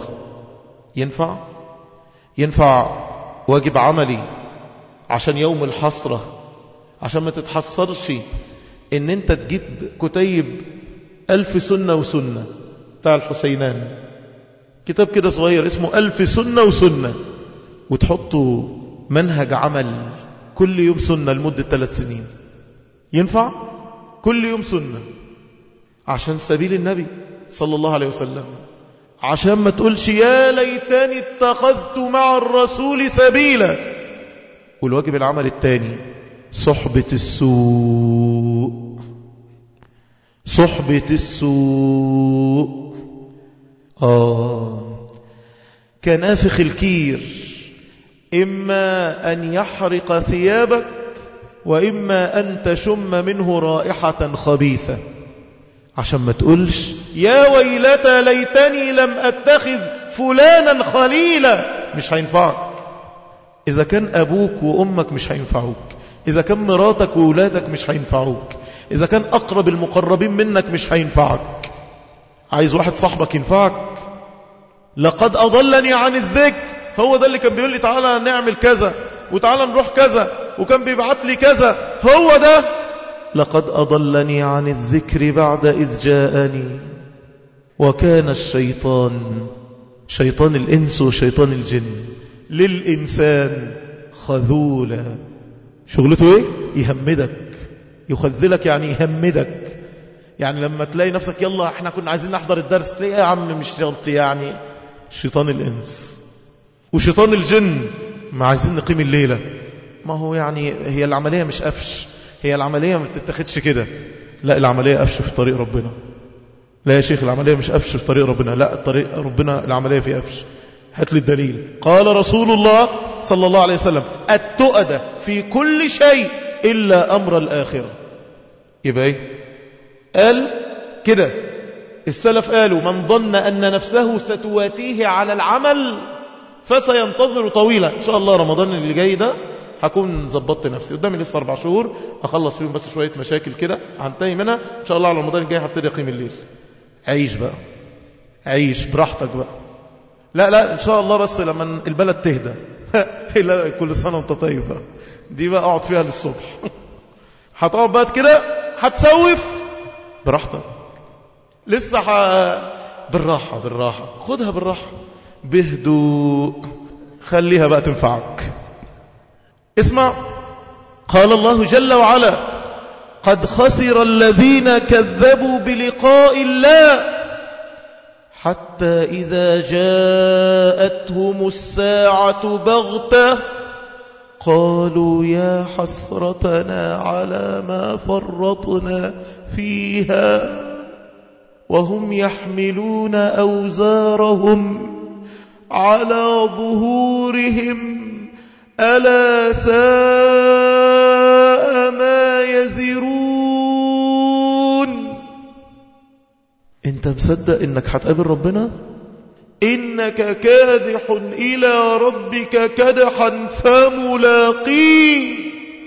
ينفع واجب عملي عشان يوم الحسرة، عشان ما تتحسرش ان انت تجيب كتيب 1000 سنة وسنة بتاع الحسينان، كتاب كده صغير اسمه 1000 سنة وسنة، وتحطه منهج عمل كل يوم سنة لمدة 3 سنين. ينفع؟ كل يوم سنة عشان سبيل النبي صلى الله عليه وسلم، عشان ما تقولش يا ليتني اتخذت مع الرسول سبيلا. والواجب العمل الثاني: صحبة السوء. صحبة السوء كنافخ الكير، إما أن يحرق ثيابك، وإما أن تشم منه رائحة خبيثة، عشان ما تقولش يا ويلتى ليتني لم أتخذ فلانا خليلا. مش هينفعك. إذا كان أبوك وأمك مش هينفعوك، إذا كان مراتك وولادك مش هينفعوك، إذا كان أقرب المقربين منك مش هينفعك، عايز واحد صاحبك ينفعك؟ لقد أضلني عن الذكر، هو ده اللي كان بيقول لي تعالى نعمل كذا وتعالى نروح كذا، وكان بيبعت لي كذا، هو ده. لقد أضلني عن الذكر بعد إذ جاءني. وكان الشيطان، شيطان الإنس وشيطان الجن، للإنسان خذولا. شغلته إيه؟ يهمدك، يخذلك، يعني يهمدك. يعني لما تلاقي نفسك يلا احنا كنا عايزين نحضر الدرس، تلاقي يا عم مش شرط، يعني شيطان الإنس وشيطان الجن ما عايزين نقيم الليلة. ما هو يعني هي العملية مش قفش، هي العملية ما بتتخدش كده، لا العملية قفش في طريق ربنا. لا يا شيخ العملية مش قفش في طريق ربنا، لا الطريق ربنا العملية في قفش. هات لي الدليل. قال رسول الله صلى الله عليه وسلم التؤدة في كل شيء إلا أمر الآخرة. يبقى ايه؟ قال كده السلف قالوا من ظن أن نفسه ستواتيه على العمل فسينتظر طويلا. إن شاء الله رمضان اللي جاي ده هكون زبطت نفسي، قدامي لسه 4 شهور أخلص فيهم بس شوية مشاكل كده هنتهي منها، إن شاء الله على رمضان الجاي هبتدي أقيم الليل. عيش بقى، عيش براحتك بقى. لا إن شاء الله بس لما البلد تهدى لا كل سنة وانت طيب بقى. دي بقى أقعد فيها للصبح هتقعد بقى كده هتسوف براحتك، لسه بالراحة خدها بالراحة بهدوء، خليها بقى تنفعك. اسمع، قال الله جل وعلا قد خسر الذين كذبوا بلقاء الله حتى إذا جاءتهم الساعة بغتة قالوا يا حسرتنا على ما فرطنا فيها وهم يحملون أوزارهم على ظهورهم ألا ساء ما يزرون. انت مصدق انك هتقابل ربنا؟ إنك كادح إلى ربك كدحا فملاقيه.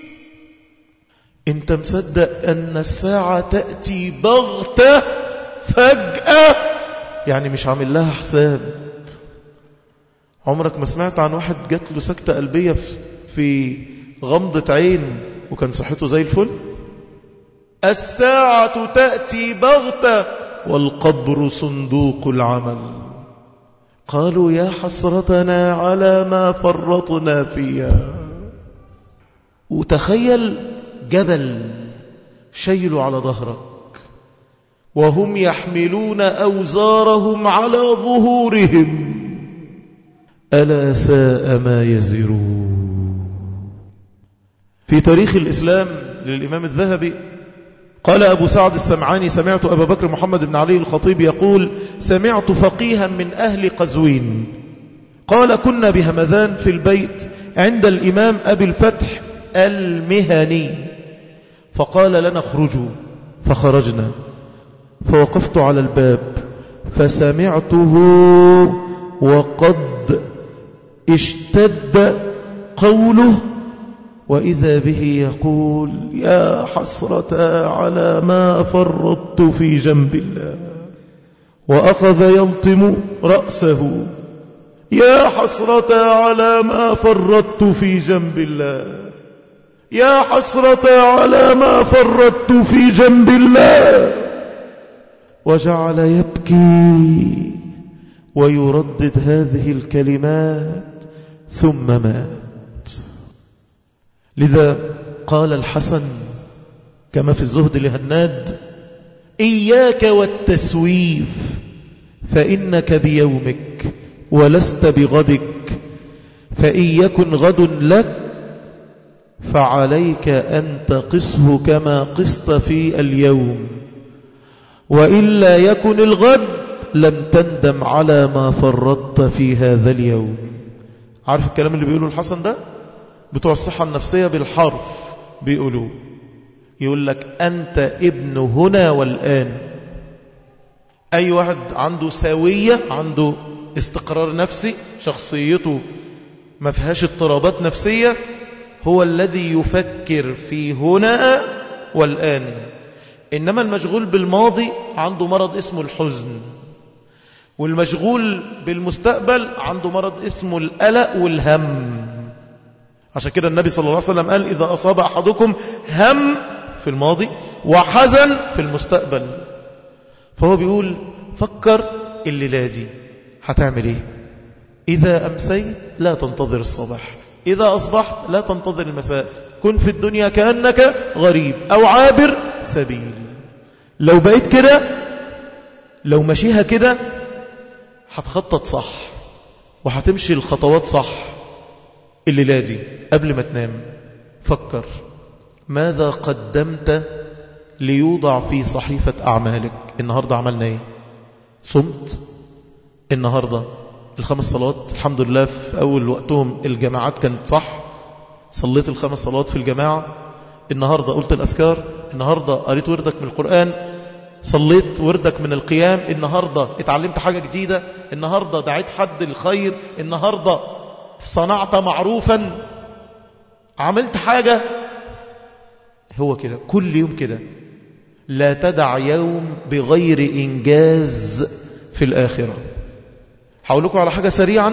انت مصدق أن الساعة تأتي بغتة فجأة، يعني مش عامل لها حساب. عمرك ما سمعت عن واحد جات له سكتة قلبية في غمضة عين وكان صحته زي الفل؟ الساعة تأتي بغتة والقبر صندوق العمل. قالوا يا حسرتنا على ما فرطنا فيها. وتخيل جبل شيله على ظهرك وهم يحملون أوزارهم على ظهورهم ألا ساء ما يزرون. في تاريخ الإسلام للإمام الذهبي قال أبو سعد السمعاني سمعت أبا بكر محمد بن علي الخطيب يقول سمعت فقيها من أهل قزوين قال كنا بهمذان في البيت عند الإمام أبي الفتح المهني فقال لنا اخرجوا فخرجنا فوقفت على الباب فسمعته وقد اشتد قوله وإذا به يقول يا حسرة على ما فرطت في جنب الله وأخذ يلطم رأسه يا حسرة على ما فرطت في جنب الله يا حسرة على ما فرطت في جنب الله وجعل يبكي ويردد هذه الكلمات ثم مات. لذا قال الحسن كما في الزهد لهناد إياك والتسويف فإنك بيومك ولست بغدك فإن يكن غد لك فعليك أن تقسه كما قست في اليوم وإلا يكن الغد لم تندم على ما فرطت في هذا اليوم. عارف الكلام اللي بيقوله الحسن ده؟ بتوع الصحة النفسية بالحرف بيقولوا يقول لك أنت ابن هنا والآن. أي واحد عنده سوية عنده استقرار نفسي شخصيته ما فيهاش اضطرابات نفسية هو الذي يفكر في هنا والآن. إنما المشغول بالماضي عنده مرض اسمه الحزن، والمشغول بالمستقبل عنده مرض اسمه القلق والهم. عشان كده النبي صلى الله عليه وسلم قال إذا أصاب أحدكم هم في الماضي وحزن في المستقبل. فهو بيقول فكر الليلة دي هتعمل ايه. إذا أمسيت لا تنتظر الصباح، إذا أصبحت لا تنتظر المساء، كن في الدنيا كأنك غريب أو عابر سبيل. لو بقيت كده، لو مشيها كده، هتخطط صح وهتمشي الخطوات صح. الليلة دي قبل ما تنام فكر ماذا قدمت ليوضع في صحيفة أعمالك. النهاردة عملنا ايه؟ صمت النهاردة 5 صلوات الحمد لله في أول وقتهم، الجماعات كانت صح، صليت 5 صلوات في الجماعة. النهاردة قلت الأذكار، النهاردة قريت وردك من القرآن، صليت وردك من القيام، النهاردة اتعلمت حاجة جديدة، النهاردة دعيت حد الخير، النهاردة صنعت معروفا، عملت حاجة. هو كده كل يوم كده. لا تدع يوم بغير إنجاز في الآخرة. هقول لكم على حاجة سريعا.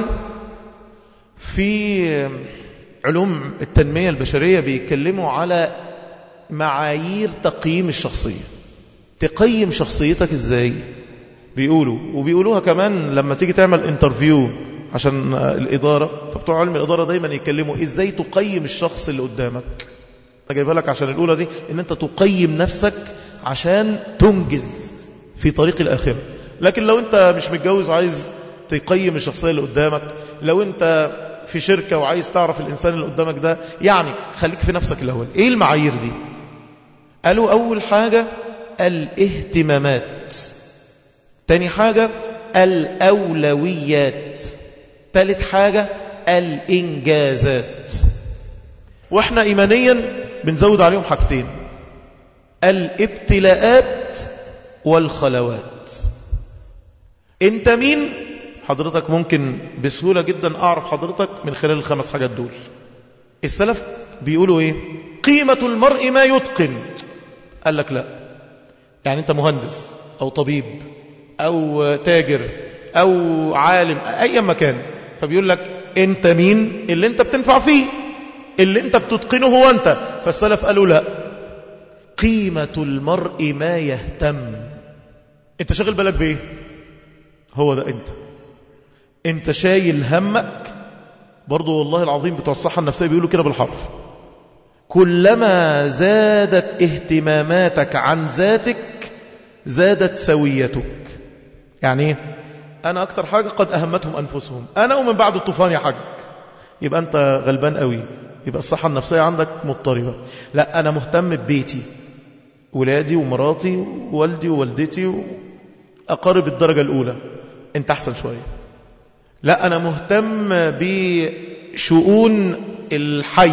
في علوم التنمية البشرية بيتكلموا على معايير تقييم الشخصية. تقيم شخصيتك ازاي؟ وبيقولوها كمان لما تيجي تعمل انترفيو عشان الإدارة، فبتوع علم الإدارة دايما يتكلموا ازاي تقيم الشخص اللي قدامك. أنا جايبها لك عشان الأولى دي ان انت تقيم نفسك عشان تنجز في طريق الآخرة. لكن لو انت مش متجوز عايز تقيم الشخصية اللي قدامك، لو انت في شركة وعايز تعرف الإنسان اللي قدامك ده، يعني خليك في نفسك الأول. ايه المعايير دي؟ قالوا أول حاجة الاهتمامات، تاني حاجة الأولويات، تالت حاجة الإنجازات. واحنا إيمانيا بنزود عليهم حاجتين: الابتلاءات والخلوات. انت مين؟ حضرتك ممكن بسهولة جدا أعرف حضرتك من خلال ال5 حاجات دول. السلف بيقولوا ايه؟ قيمة المرء ما يتقن. قال لك لا، يعني انت مهندس أو طبيب أو تاجر أو عالم أي مكان، فبيقول لك انت مين؟ اللي انت بتنفع فيه، اللي انت بتتقنه هو انت. فالسلف قالوا لا، قيمة المرء ما يهتم. انت شاغل بالك بايه؟ هو ده انت شايل همك. برضو والله العظيم بتوع الصحة النفسية بيقولوا كده بالحرف: كلما زادت اهتماماتك عن ذاتك زادت سويتك. يعني ايه؟ انا اكتر حاجة قد اهمتهم انفسهم، انا ومن بعد الطوفان يا حاج. يبقى انت غلبان قوي، يبقى الصحة النفسية عندك مضطربة. لا، انا مهتم ببيتي، ولادي ومراتي ووالدي ووالدتي وأقارب الدرجة الأولى، انت أحسن شوية. لا، أنا مهتم بشؤون الحي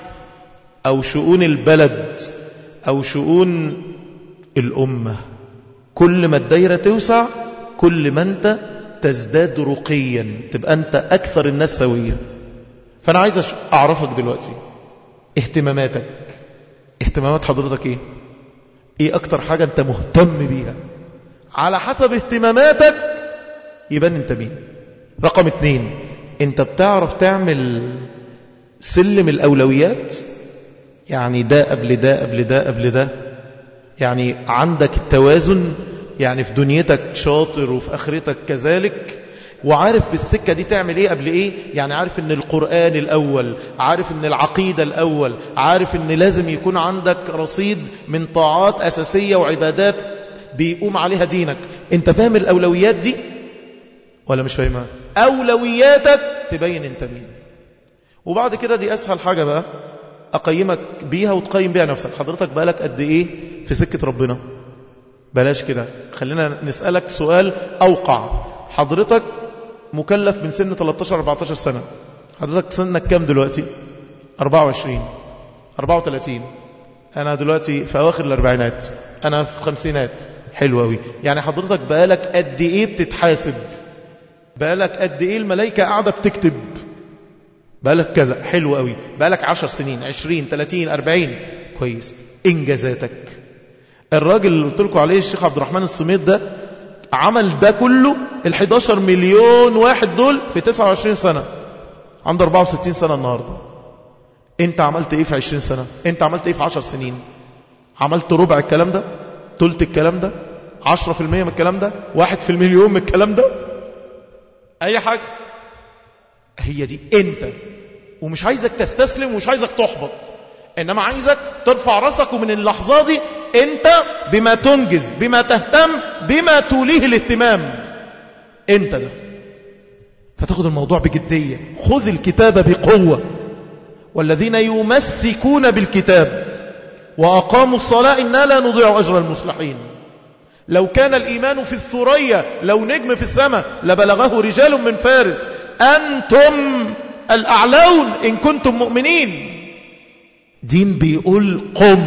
أو شؤون البلد أو شؤون الأمة. كل ما الدايرة توسع كل ما أنت تزداد رقيا، تبقى أنت أكثر الناس سوية. فأنا عايز أعرفك دلوقتي اهتماماتك. اهتمامات حضرتك ايه أكتر حاجة أنت مهتم بيها؟ على حسب اهتماماتك يبان أنت مين. رقم 2، أنت بتعرف تعمل سلم الأولويات، يعني ده قبل ده قبل ده قبل ده، يعني عندك التوازن، يعني في دنيتك شاطر وفي آخرتك كذلك، وعارف بالسكة دي تعمل ايه قبل ايه. يعني عارف ان القرآن الأول، عارف ان العقيدة الأول، عارف ان لازم يكون عندك رصيد من طاعات أساسية وعبادات بيقوم عليها دينك. انت فاهم الأولويات دي ولا مش فاهمها؟ أولوياتك تبين انت مين. وبعد كده دي أسهل حاجة بقى أقيمك بيها وتقيم بيها نفسك. حضرتك بقالك قد ايه في سكة ربنا؟ بلاش كده، خلينا نسألك سؤال أوقع. حضرتك مكلف من سن 13-14 سنة، حضرتك سنك كام دلوقتي؟ 24 34. أنا دلوقتي في أواخر الأربعينات، أنا في الخمسينات. حلو أوي. يعني حضرتك بقالك قد إيه بتتحاسب؟ بقالك قد إيه الملائكة قاعدة بتكتب؟ بقالك كذا، حلو قوي، بقالك 10 سنين، 20 30 40، كويس. إنجازاتك. الراجل اللي قلت لكم عليه الشيخ عبد الرحمن الصميت ده عمل ده كله، ال11 مليون واحد دول في 29 سنة، عنده 64 سنة النهاردة. انت عملت ايه في 20 سنة؟ انت عملت ايه في 10 سنين؟ عملت ربع الكلام ده؟ تلت الكلام ده؟ 10% من الكلام ده؟ 1 في المليون من الكلام ده؟ اي حاجة. هي دي انت. ومش عايزك تستسلم ومش عايزك تحبط، انما عايزك ترفع راسك، ومن اللحظة دي انت بما تنجز، بما تهتم، بما توليه الاهتمام، انت ده. فتاخد الموضوع بجدية. خذ الكتاب بقوة. والذين يمسكون بالكتاب وأقاموا الصلاة إنا لا نضيع أجر المصلحين. لو كان الإيمان في الثريا، لو نجم في السماء، لبلغه رجال من فارس أنتم الأعلون إن كنتم مؤمنين. دين بيقول قم،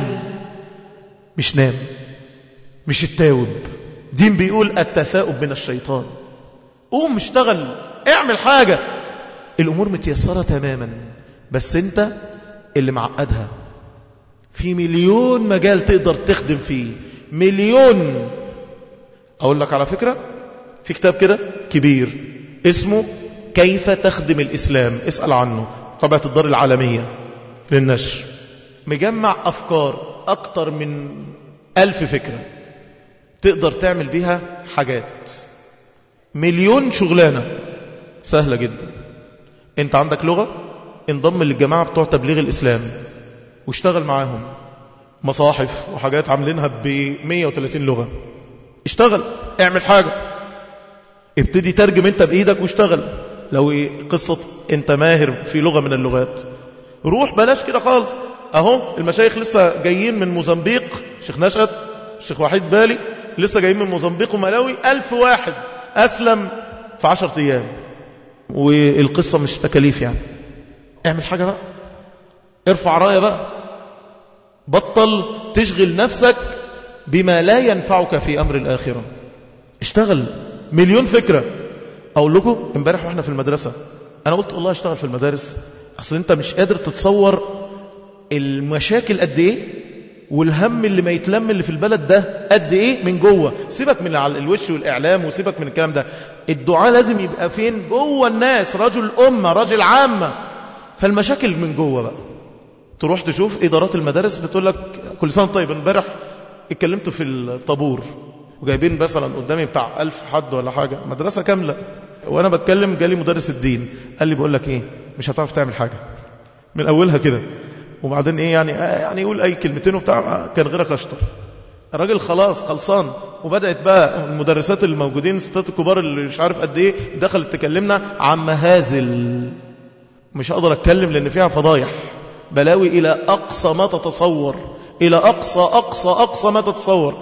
مش نام، مش التاوب. دين بيقول التثاؤب من الشيطان. قوم اشتغل، اعمل حاجة. الأمور متيسرة تماما، بس انت اللي معقدها. في مليون مجال تقدر تخدم فيه، مليون. أقول لك على فكرة، في كتاب كده كبير اسمه كيف تخدم الإسلام، اسأل عنه، طبعة الدار العالمية للنشر، مجمع أفكار أكتر من 1000 فكرة تقدر تعمل بيها حاجات. مليون شغلانة سهلة جدا. انت عندك لغة، انضم للجماعة بتوع تبليغ الإسلام واشتغل معاهم. مصاحف وحاجات عاملينها ب130 لغة. اشتغل، اعمل حاجة، ابتدي ترجم انت بإيدك واشتغل. لو قصة انت ماهر في لغة من اللغات، روح، بلاش كده خالص. اهو المشايخ لسه جايين من موزمبيق، شيخ نشأت، شيخ وحيد بالي، لسه جايين من موزمبيق وملاوي. 1000 واحد أسلم في 10 أيام. والقصة مش تكاليف يعني. اعمل حاجة بقى، ارفع راية بقى، بطل تشغل نفسك بما لا ينفعك في أمر الآخرة. اشتغل. مليون فكرة. أقول لكم امبارح واحنا في المدرسة، أنا قلت والله اشتغل في المدارس. أصل أنت مش قادر تتصور المشاكل قد إيه، والهم اللي ما يتلم اللي في البلد ده قد إيه من جوه. سيبك من الوش والإعلام وسيبك من الكلام ده. الدعاء لازم يبقى فين؟ جوه الناس، رجل أمة، رجل عامة. فالمشاكل من جوه بقى. تروح تشوف إدارات المدارس بتقول لك كل سنة طيب. امبارح اتكلمت في الطابور وجايبين مثلا قدامي بتاع 1000 حد ولا حاجة، مدرسة كاملة، وأنا بتكلم جالي مدرس الدين قال لي بقول لك إيه، مش هتعرف تعمل حاجة من أولها كده. وبعدين إيه يعني يقول أي كلمتين وبتاع، كان غيرك أشطر. الراجل خلاص خلصان. وبدأت بقى المدرسات الموجودين ستات الكبار اللي مش عارف قد إيه دخلت تكلمنا عن مهازل. مش هقدر أتكلم لأن فيها فضايح، بلاوي إلى أقصى ما تتصور، إلى أقصى أقصى أقصى ما تتصور.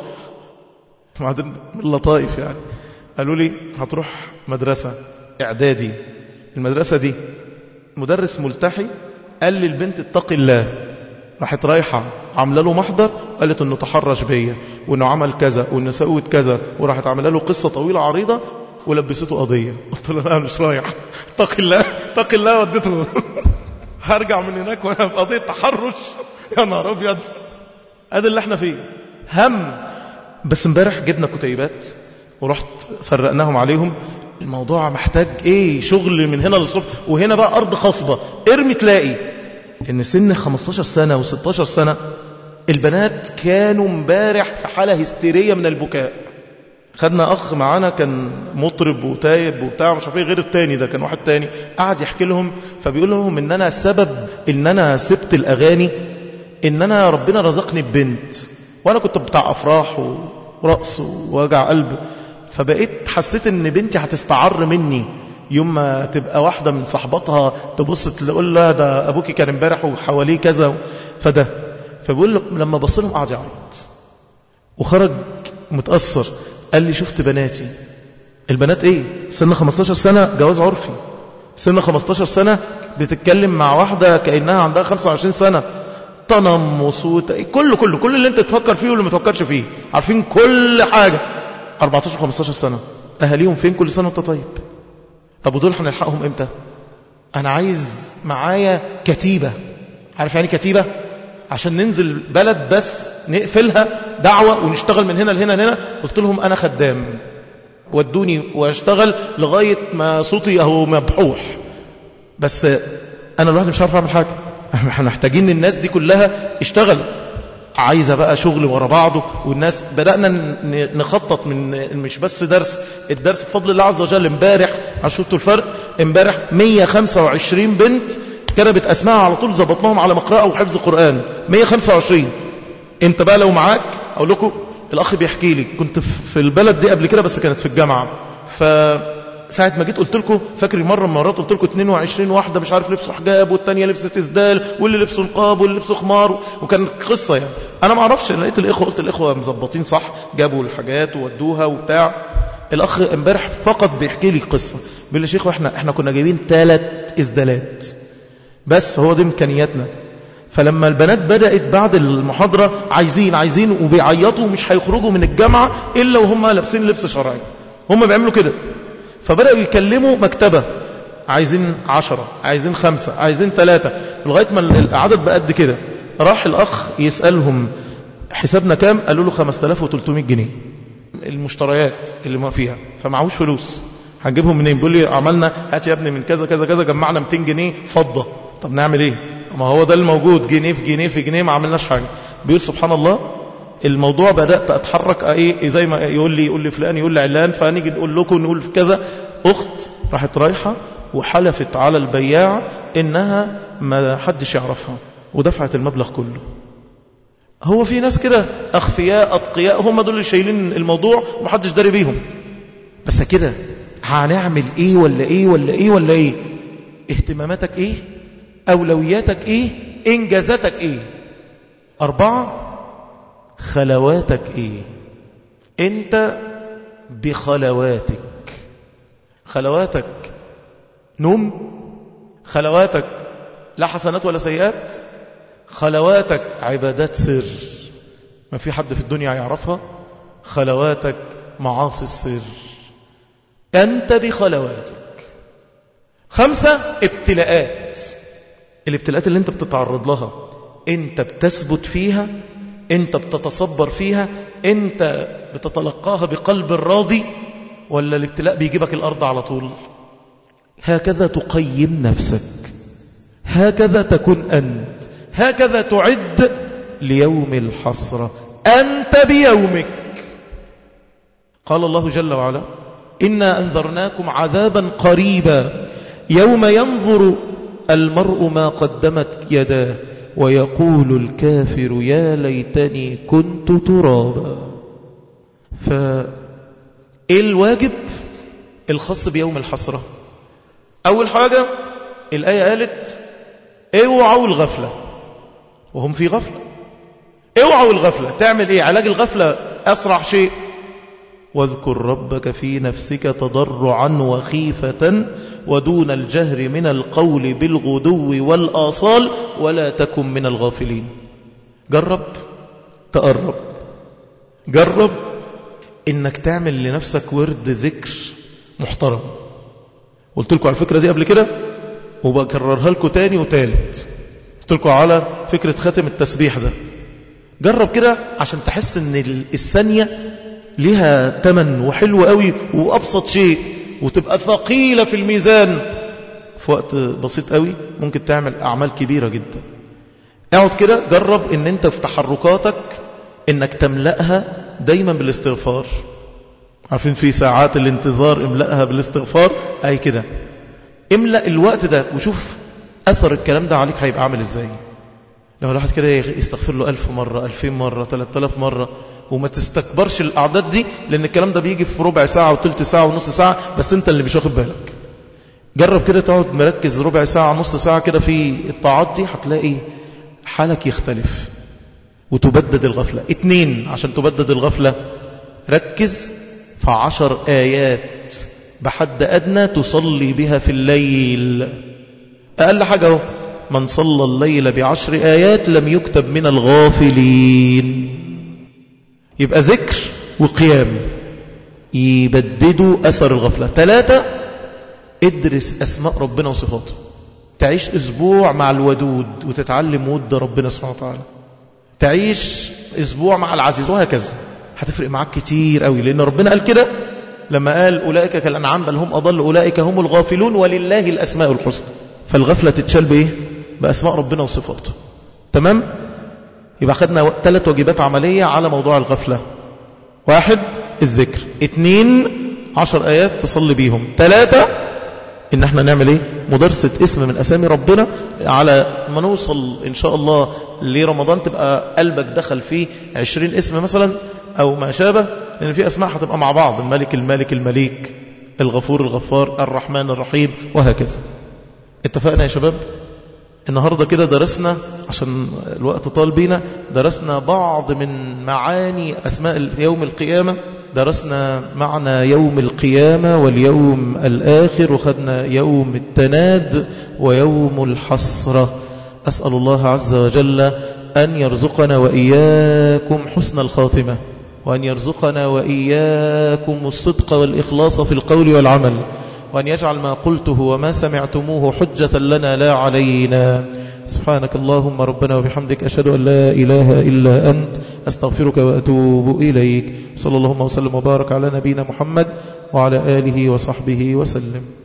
بعدين اللطائف يعني قالوا لي هتروح مدرسة إعدادي. المدرسة دي مدرس ملتحي قال لي البنت اتقي الله. راحت رايحة عامله له محضر، قالت انه تحرش بيا وانه عمل كذا وانه سوت كذا، وراحت عامله له قصة طويلة عريضة ولبسته قضية. قلت له لا مش رايح، اتقي الله اتقي الله. وديته هرجع من هناك وانا في قضية تحرش. يا نهار ابيض. ادي اللي احنا فيه، هم. بس امبارح جبنا كتيبات ورحت فرقناهم عليهم. الموضوع محتاج ايه، شغل من هنا للصبح. وهنا بقى ارض خصبة، ارمي تلاقي ان سن 15 سنة و16 سنة البنات كانوا امبارح في حالة هستيرية من البكاء. خدنا اخ معانا كان مطرب وتايب وبتاع مش عارف ايه، غير التاني ده كان واحد تاني قاعد يحكي لهم، فبيقول لهم ان انا السبب ان انا سبت الاغاني ان انا ربنا رزقني ببنت، وانا كنت بتاع افراح ورقص ووجع قلب، فبقيت حسيت ان بنتي هتستعر مني يوم ما تبقى واحدة من صحباتها تبص تقول لها ده ابوكي كان امبارح وحواليه كذا. فده فبيقول لما بص لهم قعد يعيط وخرج متأثر. قال لي شفت بناتي، البنات ايه، سن 15 سنة جواز عرفي، سن 15 سنة بتتكلم مع واحدة كأنها عندها 25 سنة، تنمص كل اللي انت تفكر فيه واللي ما تفكرش فيه، عارفين كل حاجة. 14 15 سنة اهاليهم فين؟ كل سنة وانت طيب. طب ودول هنلحقهم امتى؟ انا عايز معايا كتيبة. عارف يعني كتيبة؟ عشان ننزل بلد بس نقفلها دعوة ونشتغل من هنا لهنا لهنا. قلت لهم أنا خدام، ودوني واشتغل لغاية ما صوتي أهو مبحوح، بس أنا الواحد مش عارف أعمل حاجة. احنا محتاجين الناس دي كلها اشتغل، عايزة بقى شغل ورا بعضه. والناس بدأنا نخطط من مش بس الدرس بفضل الله عز وجل. امبارح شفتوا الفرق؟ امبارح 125 بنت كتبت اسمها على طول، زبطناهم على مقرأة وحفظ قرآن. 125. انت بقى لو معاك، اقول لكم الاخ بيحكي لي كنت في البلد دي قبل كده بس كانت في الجامعة. فساعة ما جيت قلت لكم، فاكر مرة من مرات قلت لكم 22 واحدة مش عارف لبسوا حجاب والتانية لبست اسدال واللي لبسوا نقاب واللي لبسوا خمار، وكان قصة يعني. انا ما اعرفش، لقيت الاخوة قلت الاخوة مظبطين صح، جابوا الحاجات وودوها وبتاع. الاخ امبارح فقط بيحكي لي قصة، بيقول لي شيخ احنا كنا جايبين 3 اسدالات بس، هو دي امكانياتنا. فلما البنات بدأت بعد المحاضرة عايزين وبيعيطوا ومش هيخرجوا من الجامعة إلا وهم لابسين لبس شرعي، هم بيعملوا كده. فبدأوا يكلموا مكتبة، عايزين 10، عايزين 5، عايزين 3، لغاية ما العدد بقى قد كده. راح الأخ يسألهم حسابنا كام؟ قالوا له 5300 جنيه المشتريات اللي ما فيها، فمعهوش فلوس. هنجيبهم منين؟ بيقول لي عملنا، هات يا ابني من كذا كذا كذا، جمعنا 200 جنيه فضة. طب نعمل ايه؟ ما هو ده الموجود، جنيه في جنيه في جنيه، ما عملناش حاجة. بيقول سبحان الله الموضوع بدأت أتحرك ايه زي ما يقول لي فلان، يقول لي علان، فنيجي نقول لكم نقول كذا. أخت راحت رايحة وحلفت على البياع إنها ما حدش يعرفها، ودفعت المبلغ كله. هو في ناس كده أخفياء أتقياء، هم دول اللي شايلين الموضوع ومحدش داري بيهم. بس كده هنعمل ايه ولا ايه ولا ايه ولا ايه؟ اهتماماتك ايه؟ أولوياتك ايه؟ انجازاتك ايه؟ 4 خلواتك ايه؟ انت بخلواتك. خلواتك نوم، خلواتك لا حسنات ولا سيئات، خلواتك عبادات سر ما في حد في الدنيا يعرفها، خلواتك معاصي السر. أنت بخلواتك. 5 ابتلاءات. الابتلاءات اللي انت بتتعرض لها، انت بتثبت فيها، انت بتتصبر فيها، انت بتتلقاها بقلب راضي، ولا الابتلاء بيجيبك الأرض على طول؟ هكذا تقيم نفسك، هكذا تكون أنت، هكذا تعد ليوم الحسرة. أنت بيومك. قال الله جل وعلا إنا أنذرناكم عذابا قريبا يوم ينظر المرء ما قدمت يداه ويقول الكافر يا ليتني كنت ترابا. فإيه الواجب الخاص بيوم الحسرة؟ أول حاجة الآية قالت اوعوا الغفلة، وهم في غفلة. اوعوا الغفلة. تعمل ايه علاج الغفلة؟ أسرع شيء واذكر ربك في نفسك تضرعا وخيفة ودون الجهر من القول بالغدو والآصال ولا تكن من الغافلين. جرب تقرب، جرب انك تعمل لنفسك ورد ذكر محترم. قلت لكم على الفكرة دي قبل كده وبكررها لكم تاني وتالت. قلت لكم على فكرة ختم التسبيح ده. جرب كده عشان تحس ان الثانية لها تمن وحلو قوي وأبسط شيء، وتبقى ثقيلة في الميزان. في وقت بسيط قوي ممكن تعمل أعمال كبيرة جدا. اقعد كده جرب ان انت في تحركاتك انك تملأها دايما بالاستغفار. عارفين في ساعات الانتظار املأها بالاستغفار؟ اي كده املأ الوقت ده وشوف أثر الكلام ده عليك هيبقى عامل ازاي. لما الواحد كده يستغفر له 1000 مرة 2000 مرة 3000 مرة، وما تستكبرش الأعداد دي، لأن الكلام ده بيجي في ربع ساعة وثلث ساعة ونص ساعة، بس أنت اللي مش واخد بالك. جرب كده تقعد مركز ربع ساعة نص ساعة كده في الطاعات دي، هتلاقي حالك يختلف وتبدد الغفلة. 2 عشان تبدد الغفلة ركز في 10 آيات بحد أدنى تصلي بها في الليل. أقل حاجة هو من صلى الليل ب10 آيات لم يكتب من الغافلين. يبقى ذكر وقيام يبددوا أثر الغفلة. 3 ادرس أسماء ربنا وصفاته. تعيش أسبوع مع الودود وتتعلم ود ربنا سبحانه وتعالى، تعيش أسبوع مع العزيز، وهكذا هتفرق معاك كتير قوي. لأن ربنا قال كده لما قال أولئك كالأنعام بل هم أضل أولئك هم الغافلون ولله الأسماء الحسنى. فالغفلة تتشال بإيه؟ بأسماء ربنا وصفاته. تمام؟ يبقى خدنا 3 واجبات عملية على موضوع الغفلة. 1 الذكر، 2 10 آيات تصلي بيهم، 3 إن احنا نعمل إيه؟ مدرسة اسم من أسامي ربنا على ما نوصل إن شاء الله لرمضان تبقى قلبك دخل فيه 20 اسم مثلا أو ما شابه، لأن في أسماء هتبقى مع بعض، الملك المالك المليك، الغفور الغفار، الرحمن الرحيم، وهكذا. اتفقنا يا شباب؟ النهاردة كده درسنا عشان الوقت طال بينا، درسنا بعض من معاني أسماء يوم القيامة، درسنا معنى يوم القيامة واليوم الآخر، وخدنا يوم التناد ويوم الحسرة. أسأل الله عز وجل أن يرزقنا وإياكم حسن الخاتمة، وأن يرزقنا وإياكم الصدق والإخلاص في القول والعمل، وأن يجعل ما قلته وما سمعتموه حجة لنا لا علينا. سبحانك اللهم ربنا وبحمدك، أشهد أن لا إله إلا أنت، أستغفرك وأتوب إليك. صلى الله وسلم وبارك على نبينا محمد وعلى آله وصحبه وسلم.